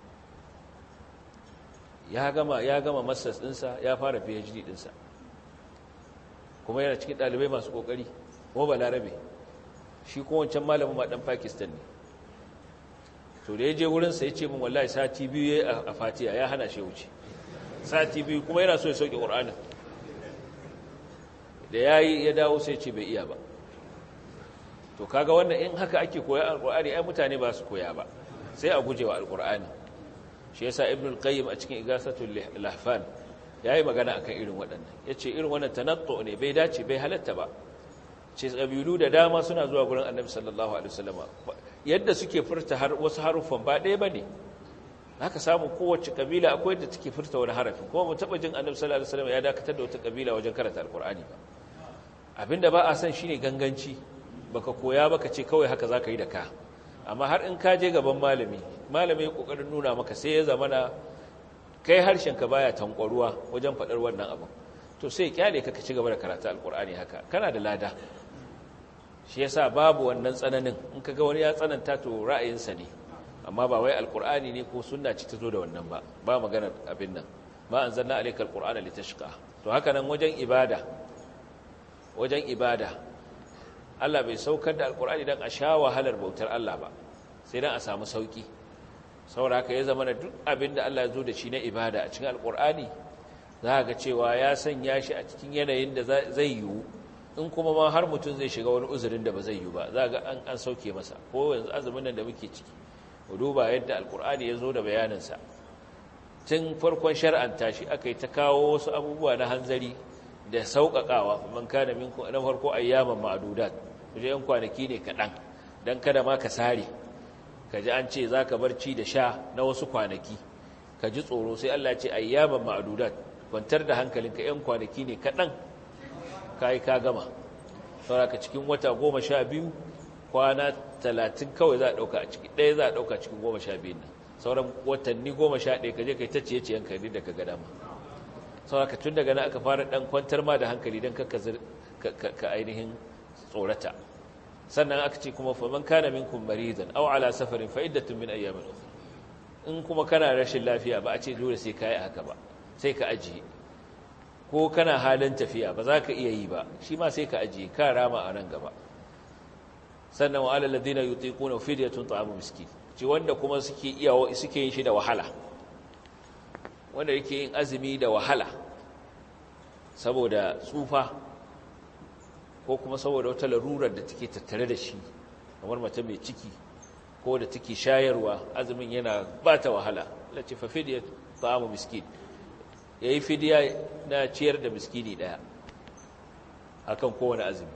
ya gama ya gama masters dinsa ya fara PhD dinsa kuma yana cikin dalibai masu kokari kuma balarabe shi kuma wancan malamin ma dan Pakistan ne to da yaje wurin sa yace min wallahi sati biyu yayi a Fatiha ya hana shi wuce sati biyu kuma yana so ya sauke Qur'anin da yayi ya dawo sai ce bai iya ba to kaga wannan in haka ake koya alqur'ani ai mutane ba su koya ba sai a gujewa alqur'ani shi yasa ibnul qayyim a cikin igasatul lahfan yayi magana akan irin waɗannan yace irin wannan tanattu ne bai dace bai halatta ba ce kabilu da dama suna zuwa gurin annabi sallallahu alaihi wasallam yadda suke furta har wasu harufan ba ɗaya bane haka samu kowace kabila akwai yadda take furta wani harafi kuma mu taba jin annabi sallallahu alaihi wasallam ya dakatar da wata kabila wajen karanta alqur'ani ba abinda ba a san shine ganganci baka koya baka ce kawai haka zaka yi da ka amma har in ka je gaban malami malami ya kokarin nuna maka sai ya zamana kai harshen ka baya tankwaruwa wajen fadar wannan abu to sai kyale ka ka ci gaba da karatu alqur'ani haka kana da lada shi yasa babu wannan tsananin in kaga wani ya tsananta to ra'ayinsa ne amma ba wai alqur'ani ne ko sunna ce ta zo da wannan ba ba magana abin nan ma anzalna alayka alqur'ana litashqa to haka nan wajen ibada wajen ibada Allah bai saukar da alkur'ani don a sha wahalar bautar Allah ba sai don a samu sauki saboda haka ya zama na duk abin da Allah ya zo da shi na ibada a cikin alkur'ani za ga cewa ya sanya shi a cikin yanayin da zai yiwu in kuma ma har mutum zai shiga wani uzurin da ba zai yiwu ba za ga an, an sauke masa ko yanzu azumin nan da muke ciki ku duba yadda alkur'ani ya zo da bayaninsa tun farkon shar'anta shi aka yi ta kawo wasu abubuwa na hanzari da sauƙaƙawa man kana minkum na farko ayyaman ma'dudat kuje yan kwanaki ne kaɗan don kada ma ka sare ka ji an ce za ka barci da sha na wasu kwanaki ka ji tsoro sai Allah ce ayyaman ma'dudat kwantar da hankalinka yan kwanaki ne kaɗan ka yi ka gama sauraka cikin wata goma sha biyu kwana talatin kawai za a ɗauka a ciki ɗaya za a ɗauka cikin goma sha biyun nan sauran watanni goma sha ɗaya ka je ka yi ta ciye-ciyen ka da ka ga dama sauraka tun daga nan aka fara ɗan kwantar ma da hankali don ka ainihin tsorata sannan aka ce kuma faman kana minkum maridan aw ala safarin fa iddatun min ayyamin ukhra in kuma kana rashin lafiya ba a ce dole sai kai haka ba sai ka ajiye ko kana halin tafiya ba za ka iya yi ba shi ma sai ka ajiye ka rama a nan gaba sannan wa alal ladina yutiquna fidyatun ta'amu miskin ce wanda kuma suke iya suke yin shi da wahala wanda yake yin azumi da wahala saboda tsufa ko kuma saboda wata larurar da take tattare da shi kamar mace mai ciki ko da take shayarwa azumin yana ba ta wahala lati fa fidya ta'amu miskin yayi fidiya na ciyar da miskini daya akan kowane azumi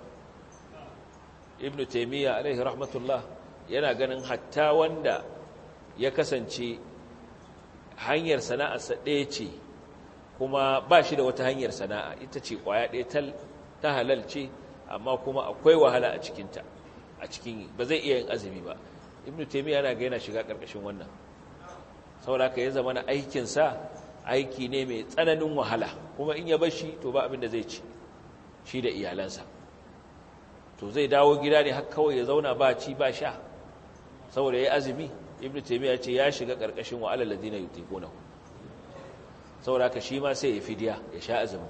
ibnu taymiya alaihi rahmatullah yana ganin hatta wanda ya kasance hanyar sana'arsa ɗaya ce kuma ba shi da wata hanyar sana'a ita ce ƙwaya ɗaya ta halal ce amma kuma akwai wahala a cikinta a cikin ba zai iya yin azumi ba ibnu taymiya yana ga yana shiga ƙarƙashin wannan saboda haka ya zama na aikinsa aiki ne mai tsananin wahala kuma in ya bar shi to ba abin da zai ci shi da iyalansa to zai dawo gida ne har kawai ya zauna ba ci ba sha saboda ya azumi ibnu taymiya ce ya shiga karkashin wa alal ladina yutiquna saboda ka shi ma sai ya fidiya ya sha azumi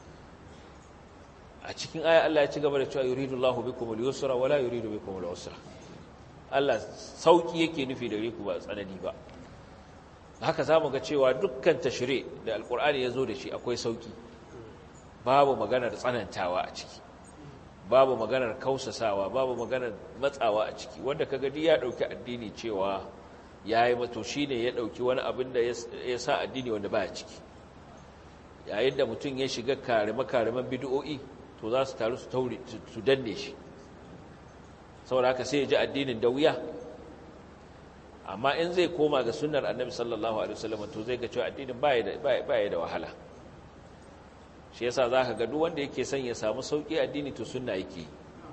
a cikin aya Allah ya ci gaba da cewa yuridullahu bikumul yusra wala yuridu bikumul usra Allah sauki yake nufi da ku ba tsanani ba haka zamu ga cewa dukkan tashri da alqur'ani yazo da shi akwai sauki babu maganar tsanantawa a ciki babu maganar kausasawa babu maganar matsawa a ciki wanda kaga duk ya dauki addini cewa yayi mato shine ya dauki wani abin da ya sa addini wanda baya ciki yayin da mutum ya shiga karima kariman bid'o'i to za su taru su taure su danne shi saboda haka sai ya ji addinin da wuya amma in zai koma ga sunnar annabi sallallahu alaihi wasallam to zai ga cewa addinin baya da baya da wahala shi yasa zaka ga duk wanda yake son ya samu sauki addini to sunna yake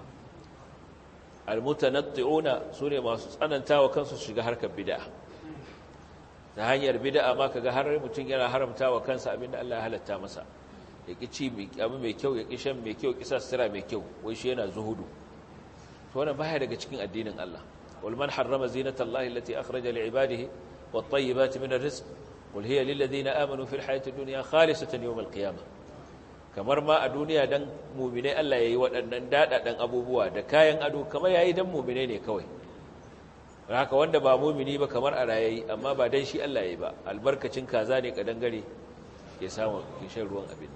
almutanatti'una sune masu tsanantawa kansu su shiga harkar bid'a ta hanyar bid'a ma kaga har mutun yana haramtawa kansa abinda Allah ya halatta masa ya ki ci abu mai kyau ya ki shan mai kyau kisa sira mai kyau wai shi yana zuhudu to wannan baya daga cikin addinin Allah wal man harrama zinatallahi allati akhraja li'ibadihi wat-tayyibati min ar-rizq qul hiya lil ladina amanu fil hayati ad-dunya khalisatan yawm al-qiyamah kamar ma a duniya dan mu'minai Allah yayi waɗannan dadadan abubuwa da kayan ado kamar yayi dan mu'minai ne kawai haka wanda ba mu'mini ba kamar a rayayi amma ba dan shi Allah yayi ba albarkacin kaza ne kadangare ya samu kishin ruwan abin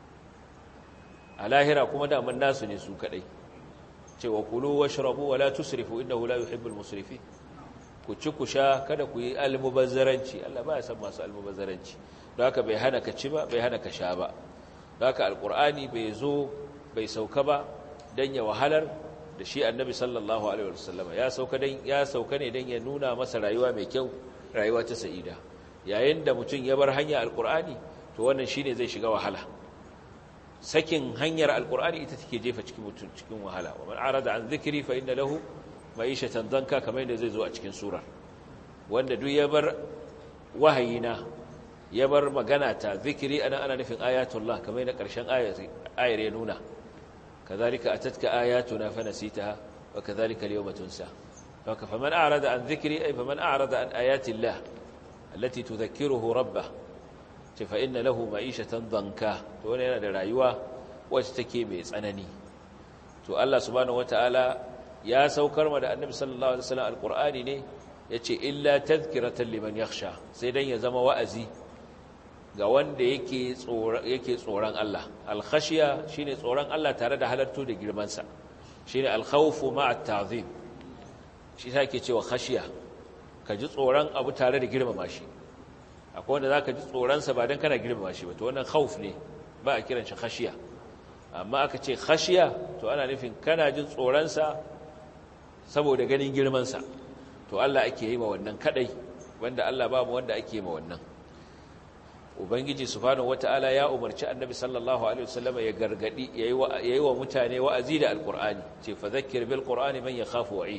a lahira kuma da man nasu ne su kadai cewa kulu washrabu wala tusrifu innahu la yuhibbul musrifin ku ci ku sha kada ku yi almubazzaranci Allah ba ya san masu almubazzaranci don haka bai hana ka ci ba bai hana ka sha ba don haka alqur'ani bai zo bai sauka ba dan ya wahalar da shi annabi sallallahu alaihi wasallam ya sauka dan ya sauka ne dan ya nuna masa rayuwa mai kyau rayuwa ta sa'ida yayin da mutum ya bar hanya alqur'ani to wannan shine zai shiga wahala sakin hanyar alqur'ani ita take jefa cikin mutum cikin wahala wa man arada an dhikri fa inna lahu ma'ishatan danka kamar yadda zai zo a cikin surar wanda duk ya bar wahayina ya bar magana ta zikiri ana ana nufin ayatullah kamar yadda karshen ayar ya nuna kazalika atatka ayatuna fanasitaha wa kazalika al-yawma tunsa haka faman a'rada an dhikri ay faman a'rada an ayati llah allati tudhakkiruhu rabbah fa inna lahu ma'ishatan danka to wannan yana da rayuwa wacce take mai tsanani to Allah subhanahu wataala ya saukar ma da annabi sallallahu alaihi wasallam alqur'ani ne yace illa tadhkiratan liman yakhsha sai dan ya zama wa'azi ga wanda yake tsoron yake tsoron Allah alkhashiya shine tsoron Allah tare da halartu da girman sa shine alkhawfu ma'a at-ta'zim shi take cewa khashiya ka ji tsoron abu tare da girmama shi akwai wanda zaka ji tsoron sa ba dan kana girmama shi ba to wannan khawf ne ba a kiran shi khashiya amma aka ce khashiya to ana nufin kana jin tsoron sa saboda ganin girman sa to Allah ake yi ma wannan kadai wanda Allah babu wanda ake yi ma wannan ubangiji subhanahu wataala ya umarci annabi sallallahu alaihi wasallam ya gargadi yayi wa mutane wa'azi da alqur'ani ce fa zakkir bil qur'ani man yakhafu wa'id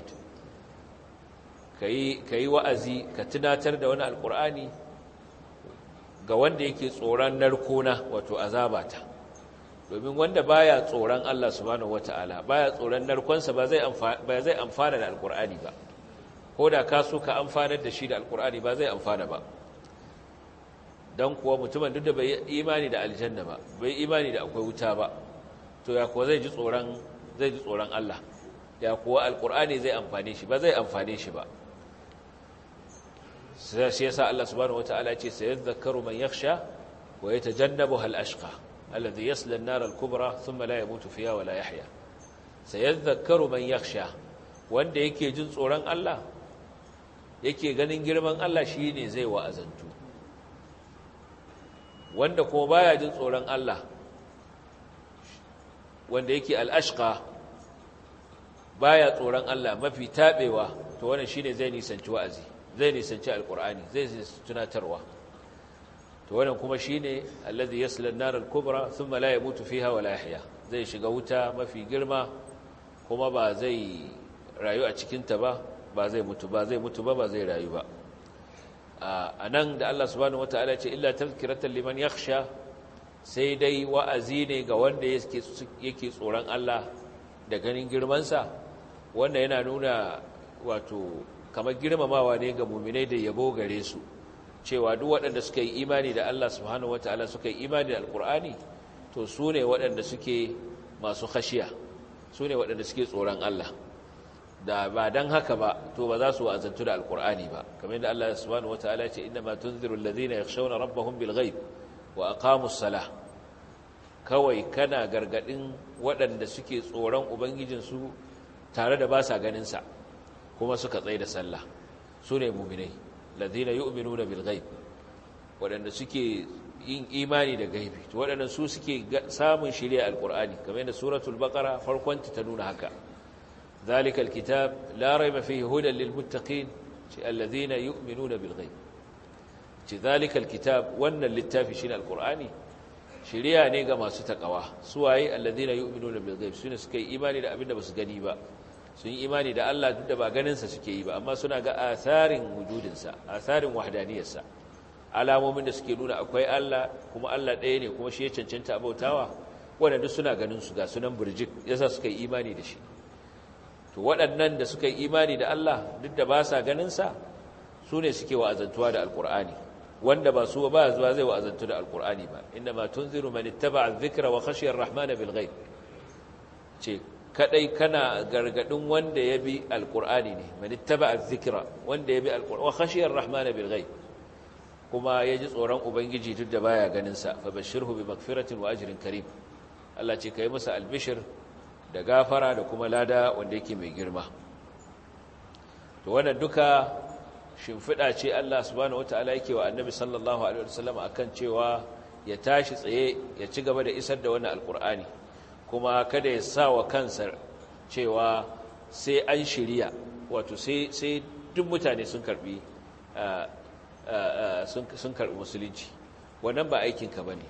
kai kai wa'azi ka tunatar da wani alqur'ani ga wanda yake tsoron narkona wato azabata domin wanda baya tsoron Allah subhanahu wataala baya tsoron narkonsa ba zai amfana ba zai amfana da alqur'ani ba koda ka so ka amfanar da shi da alqur'ani ba zai amfana ba dan kuwa mutumin duk da bai imani da aljanna ba bai imani da akwai wuta ba to ya kuwa zai ji tsoron zai ji tsoron Allah ya kuwa alqur'ani zai amfane shi ba zai amfane shi ba sai yasa Allah subhanahu wataala ya ce sayadhakkaru man yakhsha wa yatajannabuha al-ashqa alladhi yasla an-nar al-kubra thumma la yamutu fiha wa la yahya sayadhakkaru man yakhsha wanda yake jin tsoron Allah yake ganin girman Allah shine zai wa'azantu wanda kuma baya jin tsoron Allah wanda yake al-ashqa baya tsoron Allah mafi tabewa to wannan shine zai nisanci wa'azi zai nisanci alqur'ani zai tunatarwa to wannan kuma shine alladhi yasla an-nar al-kubra thumma la yamutu fiha wa la yahya zai shiga wuta mafi girma kuma ba zai rayu a cikin ta ba ba zai mutu ba zai mutu ba ba zai rayu ba anan da Allah subhanahu wataala ya ce illa tadhkiratan liman yakhsha sai dai wa'azi ne ga wanda yake yake tsoron Allah da ganin girman sa wanda yana nuna wato kamar girmamawa ne ga mu'minai da yabo gare su cewa duk waɗanda suka yi imani da Allah subhanahu wataala suka yi imani da alqur'ani to su ne waɗanda suke masu khashiya su ne waɗanda suke tsoron Allah da ba dan haka ba to ba za su wa'azantu da alqur'ani ba kamar yadda Allah subhanahu wataala ya ce innama tunziru alladhina yakhshawna rabbahum bil ghaib wa aqamus salah kawai kana gargadin waɗanda suke tsoron ubangijinsu tare da ba sa ganin sa kuma suka tsaye da sallah su ne mu'minai ladina yu'minuna bil ghaib waɗanda suke yin imani da gaibi to waɗannan su suke samun shari'a alqur'ani kamar yadda suratul baqara farkon ta nuna haka ذلك الكتاب لا ريب فيه هدى للمتقين الذين يؤمنون بالغيب ذلك الكتاب وان للتافي شين القرآن shiriya ne ga masu takawa suwaye alladhina yu'minuna bil ghaib sune suka yi imani da abinda basu gani ba sun yi imani da Allah duk da ba ganin sa suke yi ba amma suna ga asarin wujudin sa asarin wahdaniyar sa alamomin da suke nuna akwai Allah kuma Allah ɗaya ne kuma shi ya cancanta abautawa wanda duk suna ganin su ga sunan burjik yasa suka yi imani da shi to waɗannan da suka yi imani da Allah duk da ba sa ganin sa sune suke wa'azantuwa da alqur'ani wanda ba su ba zuwa zai wa'azantu da alqur'ani ba inna ma tunziru man ittaba'a adh-dhikra wa khashiya ar-rahmana bil ghaib ce kadai kana gargadin wanda ya bi alqur'ani ne man ittaba'a adh-dhikra wanda ya bi alqur'ani wa khashiya ar-rahmana bil ghaib kuma ya ji tsoron ubangiji duk da baya ganin sa fa bashirhu bi maghfiratin wa ajrin karim Allah ce kai masa albishir da gafara da kuma lada wanda yake mai girma to wannan duka shimfiɗa ce Allah subhanahu wataala yake wa annabi sallallahu alaihi wasallam akan cewa ya tashi tsaye ya ci gaba da isar da wannan alkur'ani kuma kada ya sa wa kansa cewa sai an shirya wato sai sai duk mutane sun karbi sun sun karbi musulunci wannan ba aikin ka bane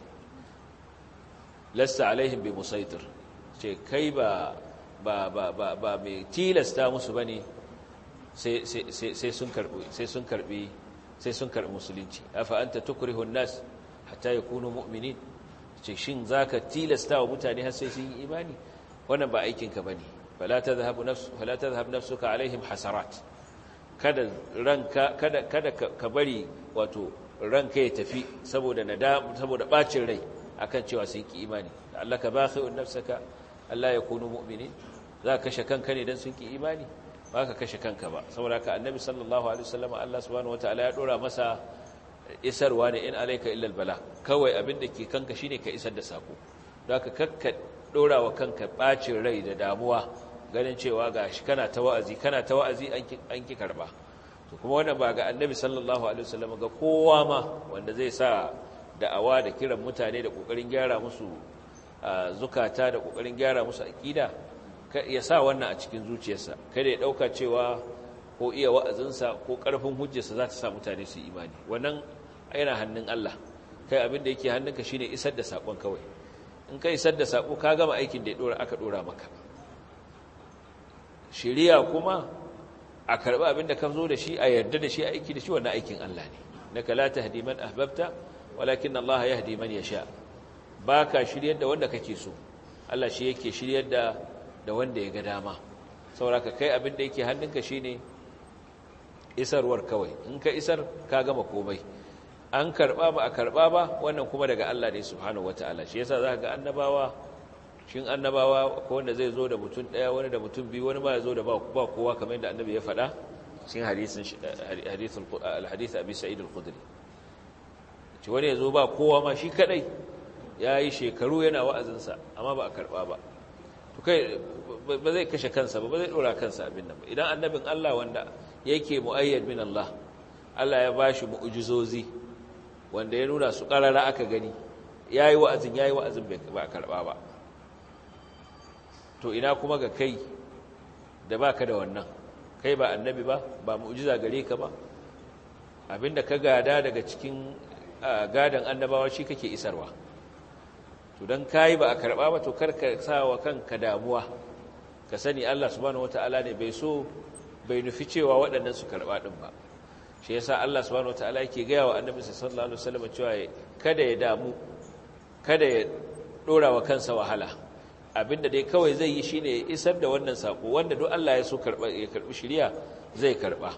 lasta alaihim bi musaitir ce kai ba ba ba ba, ba mai tilasta musu bane sai sun karbi sai sun karbi sai sun karbi musulunci afa anta tukrihu an-nas hatta yakunu mu'minin ce shin zaka tilasta wa mutane har sai sun yi imani wannan ba aikin ka bane fala tadhhabu nafsu fala tadhhab nafsuka alaihim hasarat kada ranka kada kada ka bari wato ranka ya tafi saboda nadam saboda bacin rai akan cewa sun ki imani Allah ka bakhi'un nafsaka Allah yakunu mu'minin za ka kashe kanka ne dan sun ki imani ba ka kashe kanka ba saboda ka annabi sallallahu alaihi wasallam Allah subhanahu wataala ya dora masa isarwa ne in alayka illa albala kawai abin da ke kanka shine ka isar da sako don ka kakka dora wa kanka bacin rai da damuwa ganin cewa gashi kana ta wa'azi kana ta wa'azi an ki karba to kuma wannan ba ga annabi sallallahu alaihi wasallam ga kowa ma wanda zai sa da'awa da kiran mutane da kokarin gyara musu zukata da kokarin gyara musu aqida ya sa wannan a cikin zuciyarsa kada ya dauka cewa ko iya wa'azinsa ko karfin hujjarsa za ta sa mutane su imani wannan yana hannun Allah kai abin da yake hannunka shine isar da sakon kawai in ka isar da sako ka gama aikin da ya dora aka dora maka shiriya kuma a karbi abin da ka zo da shi a yarda da shi a aiki da shi wannan aikin Allah ne naka la tahdi man ahbabta walakin Allah yahdi man yasha baka shiryar da wanda kake so Allah shi yake shiryar da da wanda ya ga dama sauraka kai abin da yake hannunka shine isarwar kawai in ka isar ka gama komai an karba ba a karba ba wannan kuma daga Allah ne subhanahu wataala shi yasa zaka ga annabawa shin annabawa ko wanda zai zo da mutum daya wani da mutum biyu wani ba ya zo da ba kowa kamar yadda annabi ya faɗa cikin hadisin hadithul alhadith abi sa'id al-khudri ce wani ya zo ba kowa ma shi kadai yayi shekaru yana wa'azinsa amma ba a karba ba to kai ba zai kashe kansa ba ba zai dora kansa abin nan ba idan annabin Allah wanda yake muayyad min Allah Allah ya bashi mu'jizozi wanda ya nuna su karara aka gani yayi wa'azin yayi wa'azin ba a karba ba to ina kuma ga kai da baka da wannan kai ba annabi ba ba mu'jiza gare ka ba abinda ka gada daga cikin gadan annabawa shi kake isarwa to dan kai ba a karba ba to karka sawa kanka damuwa ka sani Allah subhanahu wataala ne bai so bai nufi cewa waɗannan su karba din ba shi yasa Allah subhanahu wataala yake ga wa annabi sallallahu alaihi wasallam cewa kada ya damu kada ya dora wa kansa wahala abinda dai kawai zai yi shine ya isar da wannan sako wanda duk Allah ya so karba ya karbi shiriya zai karba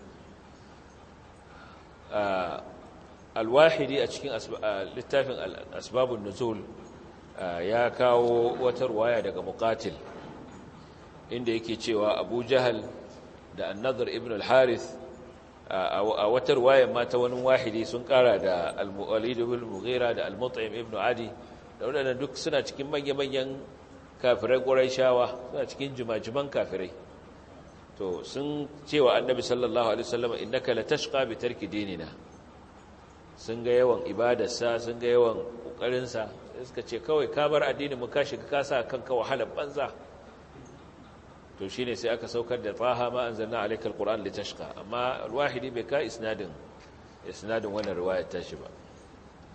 al-wahidi a cikin littafin asbabun nuzul ya kawo wata ruwaya daga muqatil inda yake cewa Abu Jahal da An-Nadhr ibn al-Harith a wata ruwaya ma ta wani wahidi sun kara da al-Walid ibn al-Mughira da al-Mut'im ibn Adi da wadannan duk suna cikin manyan kafirai Qurayshawa suna cikin jimajiman kafirai to sun cewa Annabi sallallahu alaihi wasallam innaka latashqa bi tarki dinina sun ga yawan ibadarsa sun ga yawan kokarinsa sai suka ce kawai ka bar addinin mu ka shiga ka sa kanka wahalar banza to shine sai aka saukar da taha ma anzalna alayka alquran litashqa amma alwahidi bai ka isnadin isnadin wannan riwayar tashi ba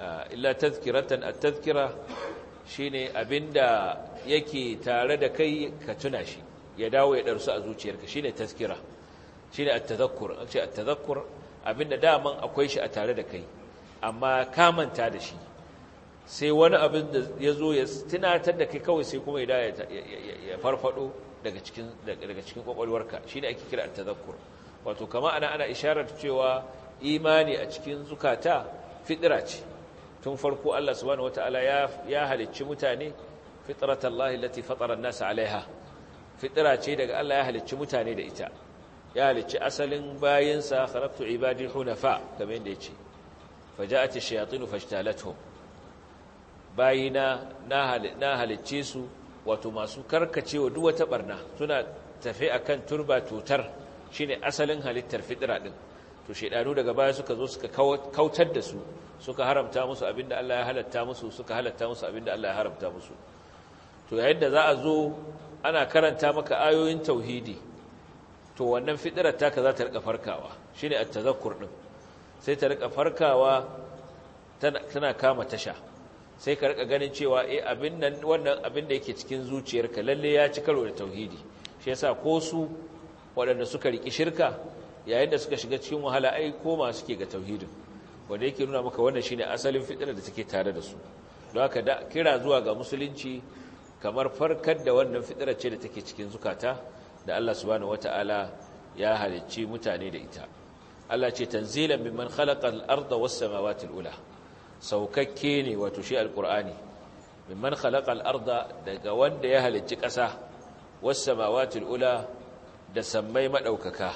illa tazkiratan at-tazkira shine abinda yake tare da kai ka tuna shi ya dawo ya darsu a zuciyarka shine tazkira shine at-tadhakkur ce at-tadhakkur abinda daman akwai shi a tare da kai amma ka manta da shi sai wani abin da yazo ya tunatar da kai kawai sai kuma ya ya farfado daga cikin daga cikin kwakwalwarka shine ake kira at-tadhakkur wato kama ana ana isharar cewa imani a cikin zukata fitira ce tun farko Allah subhanahu wataala ya ya halicci mutane fitratallahi allati fatara an-nas alaiha fitira ce daga Allah ya halicci mutane da ita ya halicci asalin bayinsa khalaqtu ibadi hunafa kamar yadda yace faja'at ash-shayatin fajtalatuhum bayina na halicce su wato masu karkacewa duk wata barna suna tafi akan turba tutar shine asalin halittar fitira din to shedanu daga baya suka zo suka kautar da su suka haramta musu abinda Allah ya halatta musu suka halatta musu abinda Allah ya haramta musu to yayin da za a zo ana karanta maka ayoyin tauhidi to wannan fitirar taka za ta rika farkawa shine at-tazakkur din sai ta rika farkawa tana, tana kama tasha sai ka rika ganin cewa eh abin nan wannan abin da yake cikin zuciyarka lalle ya ci karo da tauhidi shi yasa ko su waɗanda suka riki shirka yayin da suka shiga cikin wahala ai koma suke ga tauhidin wanda yake nuna maka wannan shine asalin fitrar da take tare da su don haka da kira zuwa ga musulunci kamar farkar da wannan fitrar ce da take cikin zukata da Allah subhanahu wataala ya halicci mutane da ita Allah ce tanzilan mimman khalaqa al-ardha was-samawati al-ula saukakke ne wato shi alqur'ani mimman khalaqa al-ardha daga wanda ya halicci ƙasa was-samawati al-ula da sammai madaukaka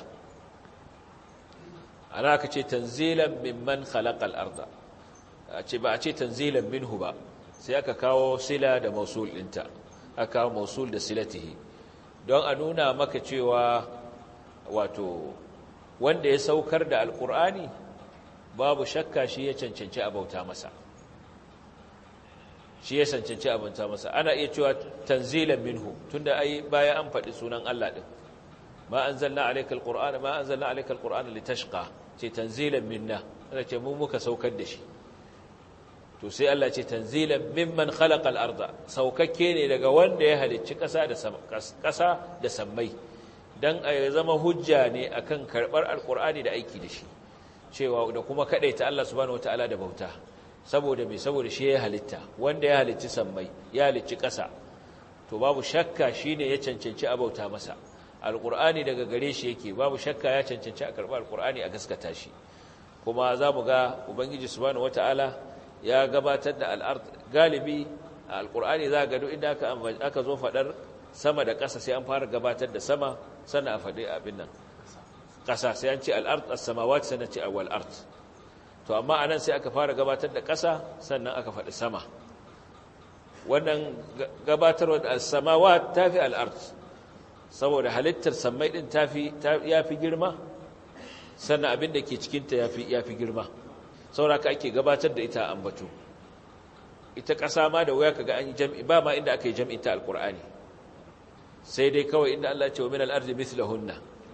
ana ka ce tanzilan mimman khalaqal arda a ce ba a ce tanzilan minhu ba sai aka kawo sila da mausul dinta aka kawo mausul da silatihi don a nuna maka cewa wato wanda ya saukar da alqur'ani babu shakka shi ya cancanci abauta masa shi ya cancanci abauta masa ana iya cewa tanzilan minhu tunda ai baya an faɗi sunan Allah din ma anzalna alayka alqur'ana ma anzalna alayka alqur'ana litashqa ce tanzilan minna ana ce mu muka saukar da shi to sai Allah ce tanzilan mimman khalaqa al-arda saukakke ne daga wanda ya halicci ƙasa da ƙasa da sammai dan a zama hujja ne akan karbar alqur'ani da aiki da shi cewa da kuma kadaita Allah subhanahu wataala da bauta saboda me saboda shi ya halitta wanda ya halicci sammai ya halicci ƙasa to babu shakka shine ya cancanci abauta masa alqur'ani daga gare shi yake babu shakka ya cancanci a karɓar alqur'ani a gaskata shi kuma za mu ga ubangiji subhanahu wataala ya gabatar da al'ard galibi a alqur'ani za ga duk inda aka aka zo fadar sama da ƙasa sai an fara gabatar da sama sannan a faɗi abin nan ƙasa sai an ce al'ard as-samawati sannan ce awwal ard to amma anan sai aka fara gabatar da ƙasa sannan aka faɗi sama wannan gabatarwa da as-samawati tafi al-ard saboda halittar sammai din tafi yafi girma sannan abin da ke cikin ta yafi yafi girma saboda ka ake gabatar da ita ambato ita ƙasa ma da waya kaga an yi jam'i ba ma inda aka yi jam'in ta alqur'ani sai dai kawai inda Allah ya ce wa min al-ardi mithlahunna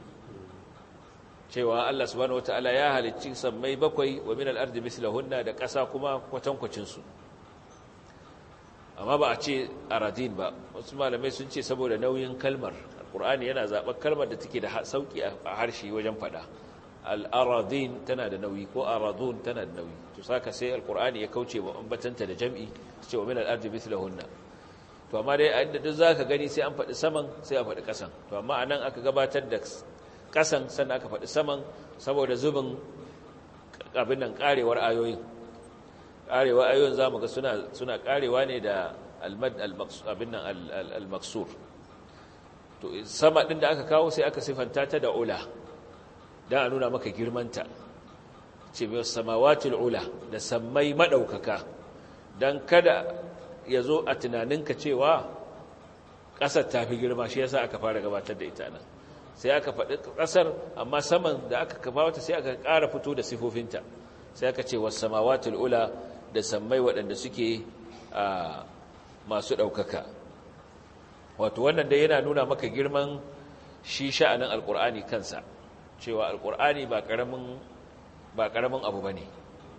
cewa Allah subhanahu wataala ya halicci sammai bakwai wa min al-ardi mithlahunna da ƙasa kuma kwatankwacin su amma ba a ce aradin ba wasu malamai sun ce saboda nauyin kalmar alqur'ani yana zaɓar kalmar da take da sauki a harshe wajen fada al-aradin tana da nauyi ko aradun tana da nauyi to saka sai alqur'ani ya kauce wa ambatanta da jam'i ce wa min al-ardi mithlahunna to amma dai a inda duk zaka gani sai an faɗi saman sai a faɗi ƙasan to amma anan aka gabatar da ƙasan sannan aka faɗi saman saboda zubin abin nan karewar ayoyin karewar ayoyin zamu ga suna suna karewa ne da al-mad al-maqsur abin nan al-maqsur to sama din da aka kawo sai aka sifanta ta da ula dan a nuna maka girmanta ce mai samawatul ula da sammai madaukaka dan kada yazo a tunaninka cewa ƙasar ta fi girma shi yasa aka fara gabatar da ita nan sai aka faɗi ƙasar amma saman da aka kafa wata sai aka ƙara fito da sifofinta sai aka ce was samawatul ula da sammai waɗanda suke masu ɗaukaka wato wannan dai yana nuna maka girman shi sha'anin alƙur'ani kansa cewa alƙur'ani ba ƙaramin ba ƙaramin abu bane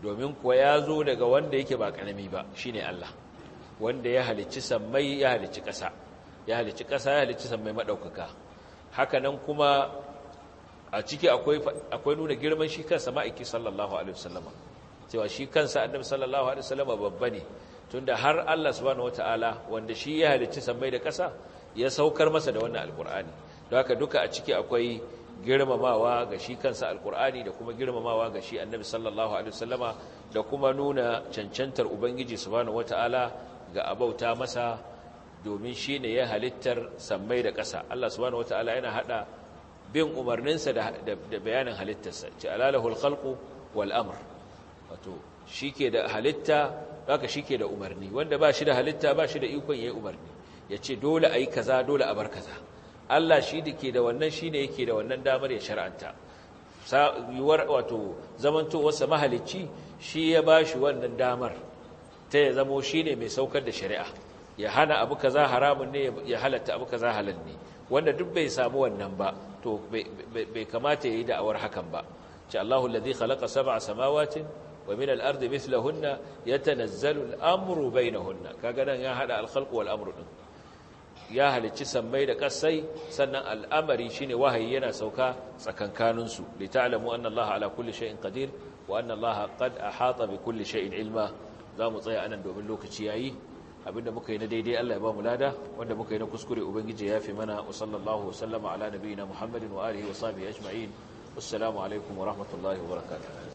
domin kuwa ya zo daga wanda yake ba karami ba shine Allah wanda ya halicci sammai ya halicci ƙasa ya halicci ƙasa ya halicci sammai madaukaka haka nan kuma a ciki akwai akwai nuna girman shi kansa ma'aiki sallallahu alaihi wasallama cewa shi kansa annabi sallallahu alaihi wasallama babba ne tunda har Allah subhanahu wataala wanda shi ya halicci sammai da ƙasa ya saukar masa da wannan alqur'ani don haka duka a ciki akwai girmamawa ga shi kansa alqur'ani da kuma girmamawa ga shi annabi sallallahu alaihi wasallama da kuma nuna cancantar ubangiji subhanahu wataala ga abauta masa domin shine ya halittar sammai da ƙasa Allah subhanahu wataala yana hada bin umarninsa da bayanin halittarsa ce alalahul khalqu wal amr wato shike da halitta haka shike da umarni wanda ba shi da halitta ba shi da ikon yayi umarni yace dole ayi kaza dole a bar kaza Allah shi dake da wannan shine yake da wannan damar ya shar'anta yuwar wato zamantowarsa mahalicci shi ya bashi wannan damar ta ya zamo shine mai saukar da shari'a ya hana abu kaza haramun ne ya halatta abu kaza halal ne wanda duk bai samu wannan ba to bai kamata yayi da'awar hakan ba ce Allahu alladhi khalaqa sab'a samawati wa min al-ardi mithlahunna yatanazzalu al-amru bainahunna kaga nan ya hada al-khalqu wal amru din ya halicci sammai da kasai sannan al'amari shine wahayi yana sauka tsakankanin su li ta'lamu anna Allah ala kulli shay'in qadir wa anna Allah qad ahata bi kulli shay'in ilma zamu tsaya anan domin lokaci yayi abinda muka yi na daidai Allah ya ba mu lada wanda muka yi na kuskure ubangiji ya fi mana wa sallallahu wa sallama ala nabiyina Muhammadin wa alihi wa sahbihi ajma'in assalamu alaikum wa rahmatullahi wa barakatuh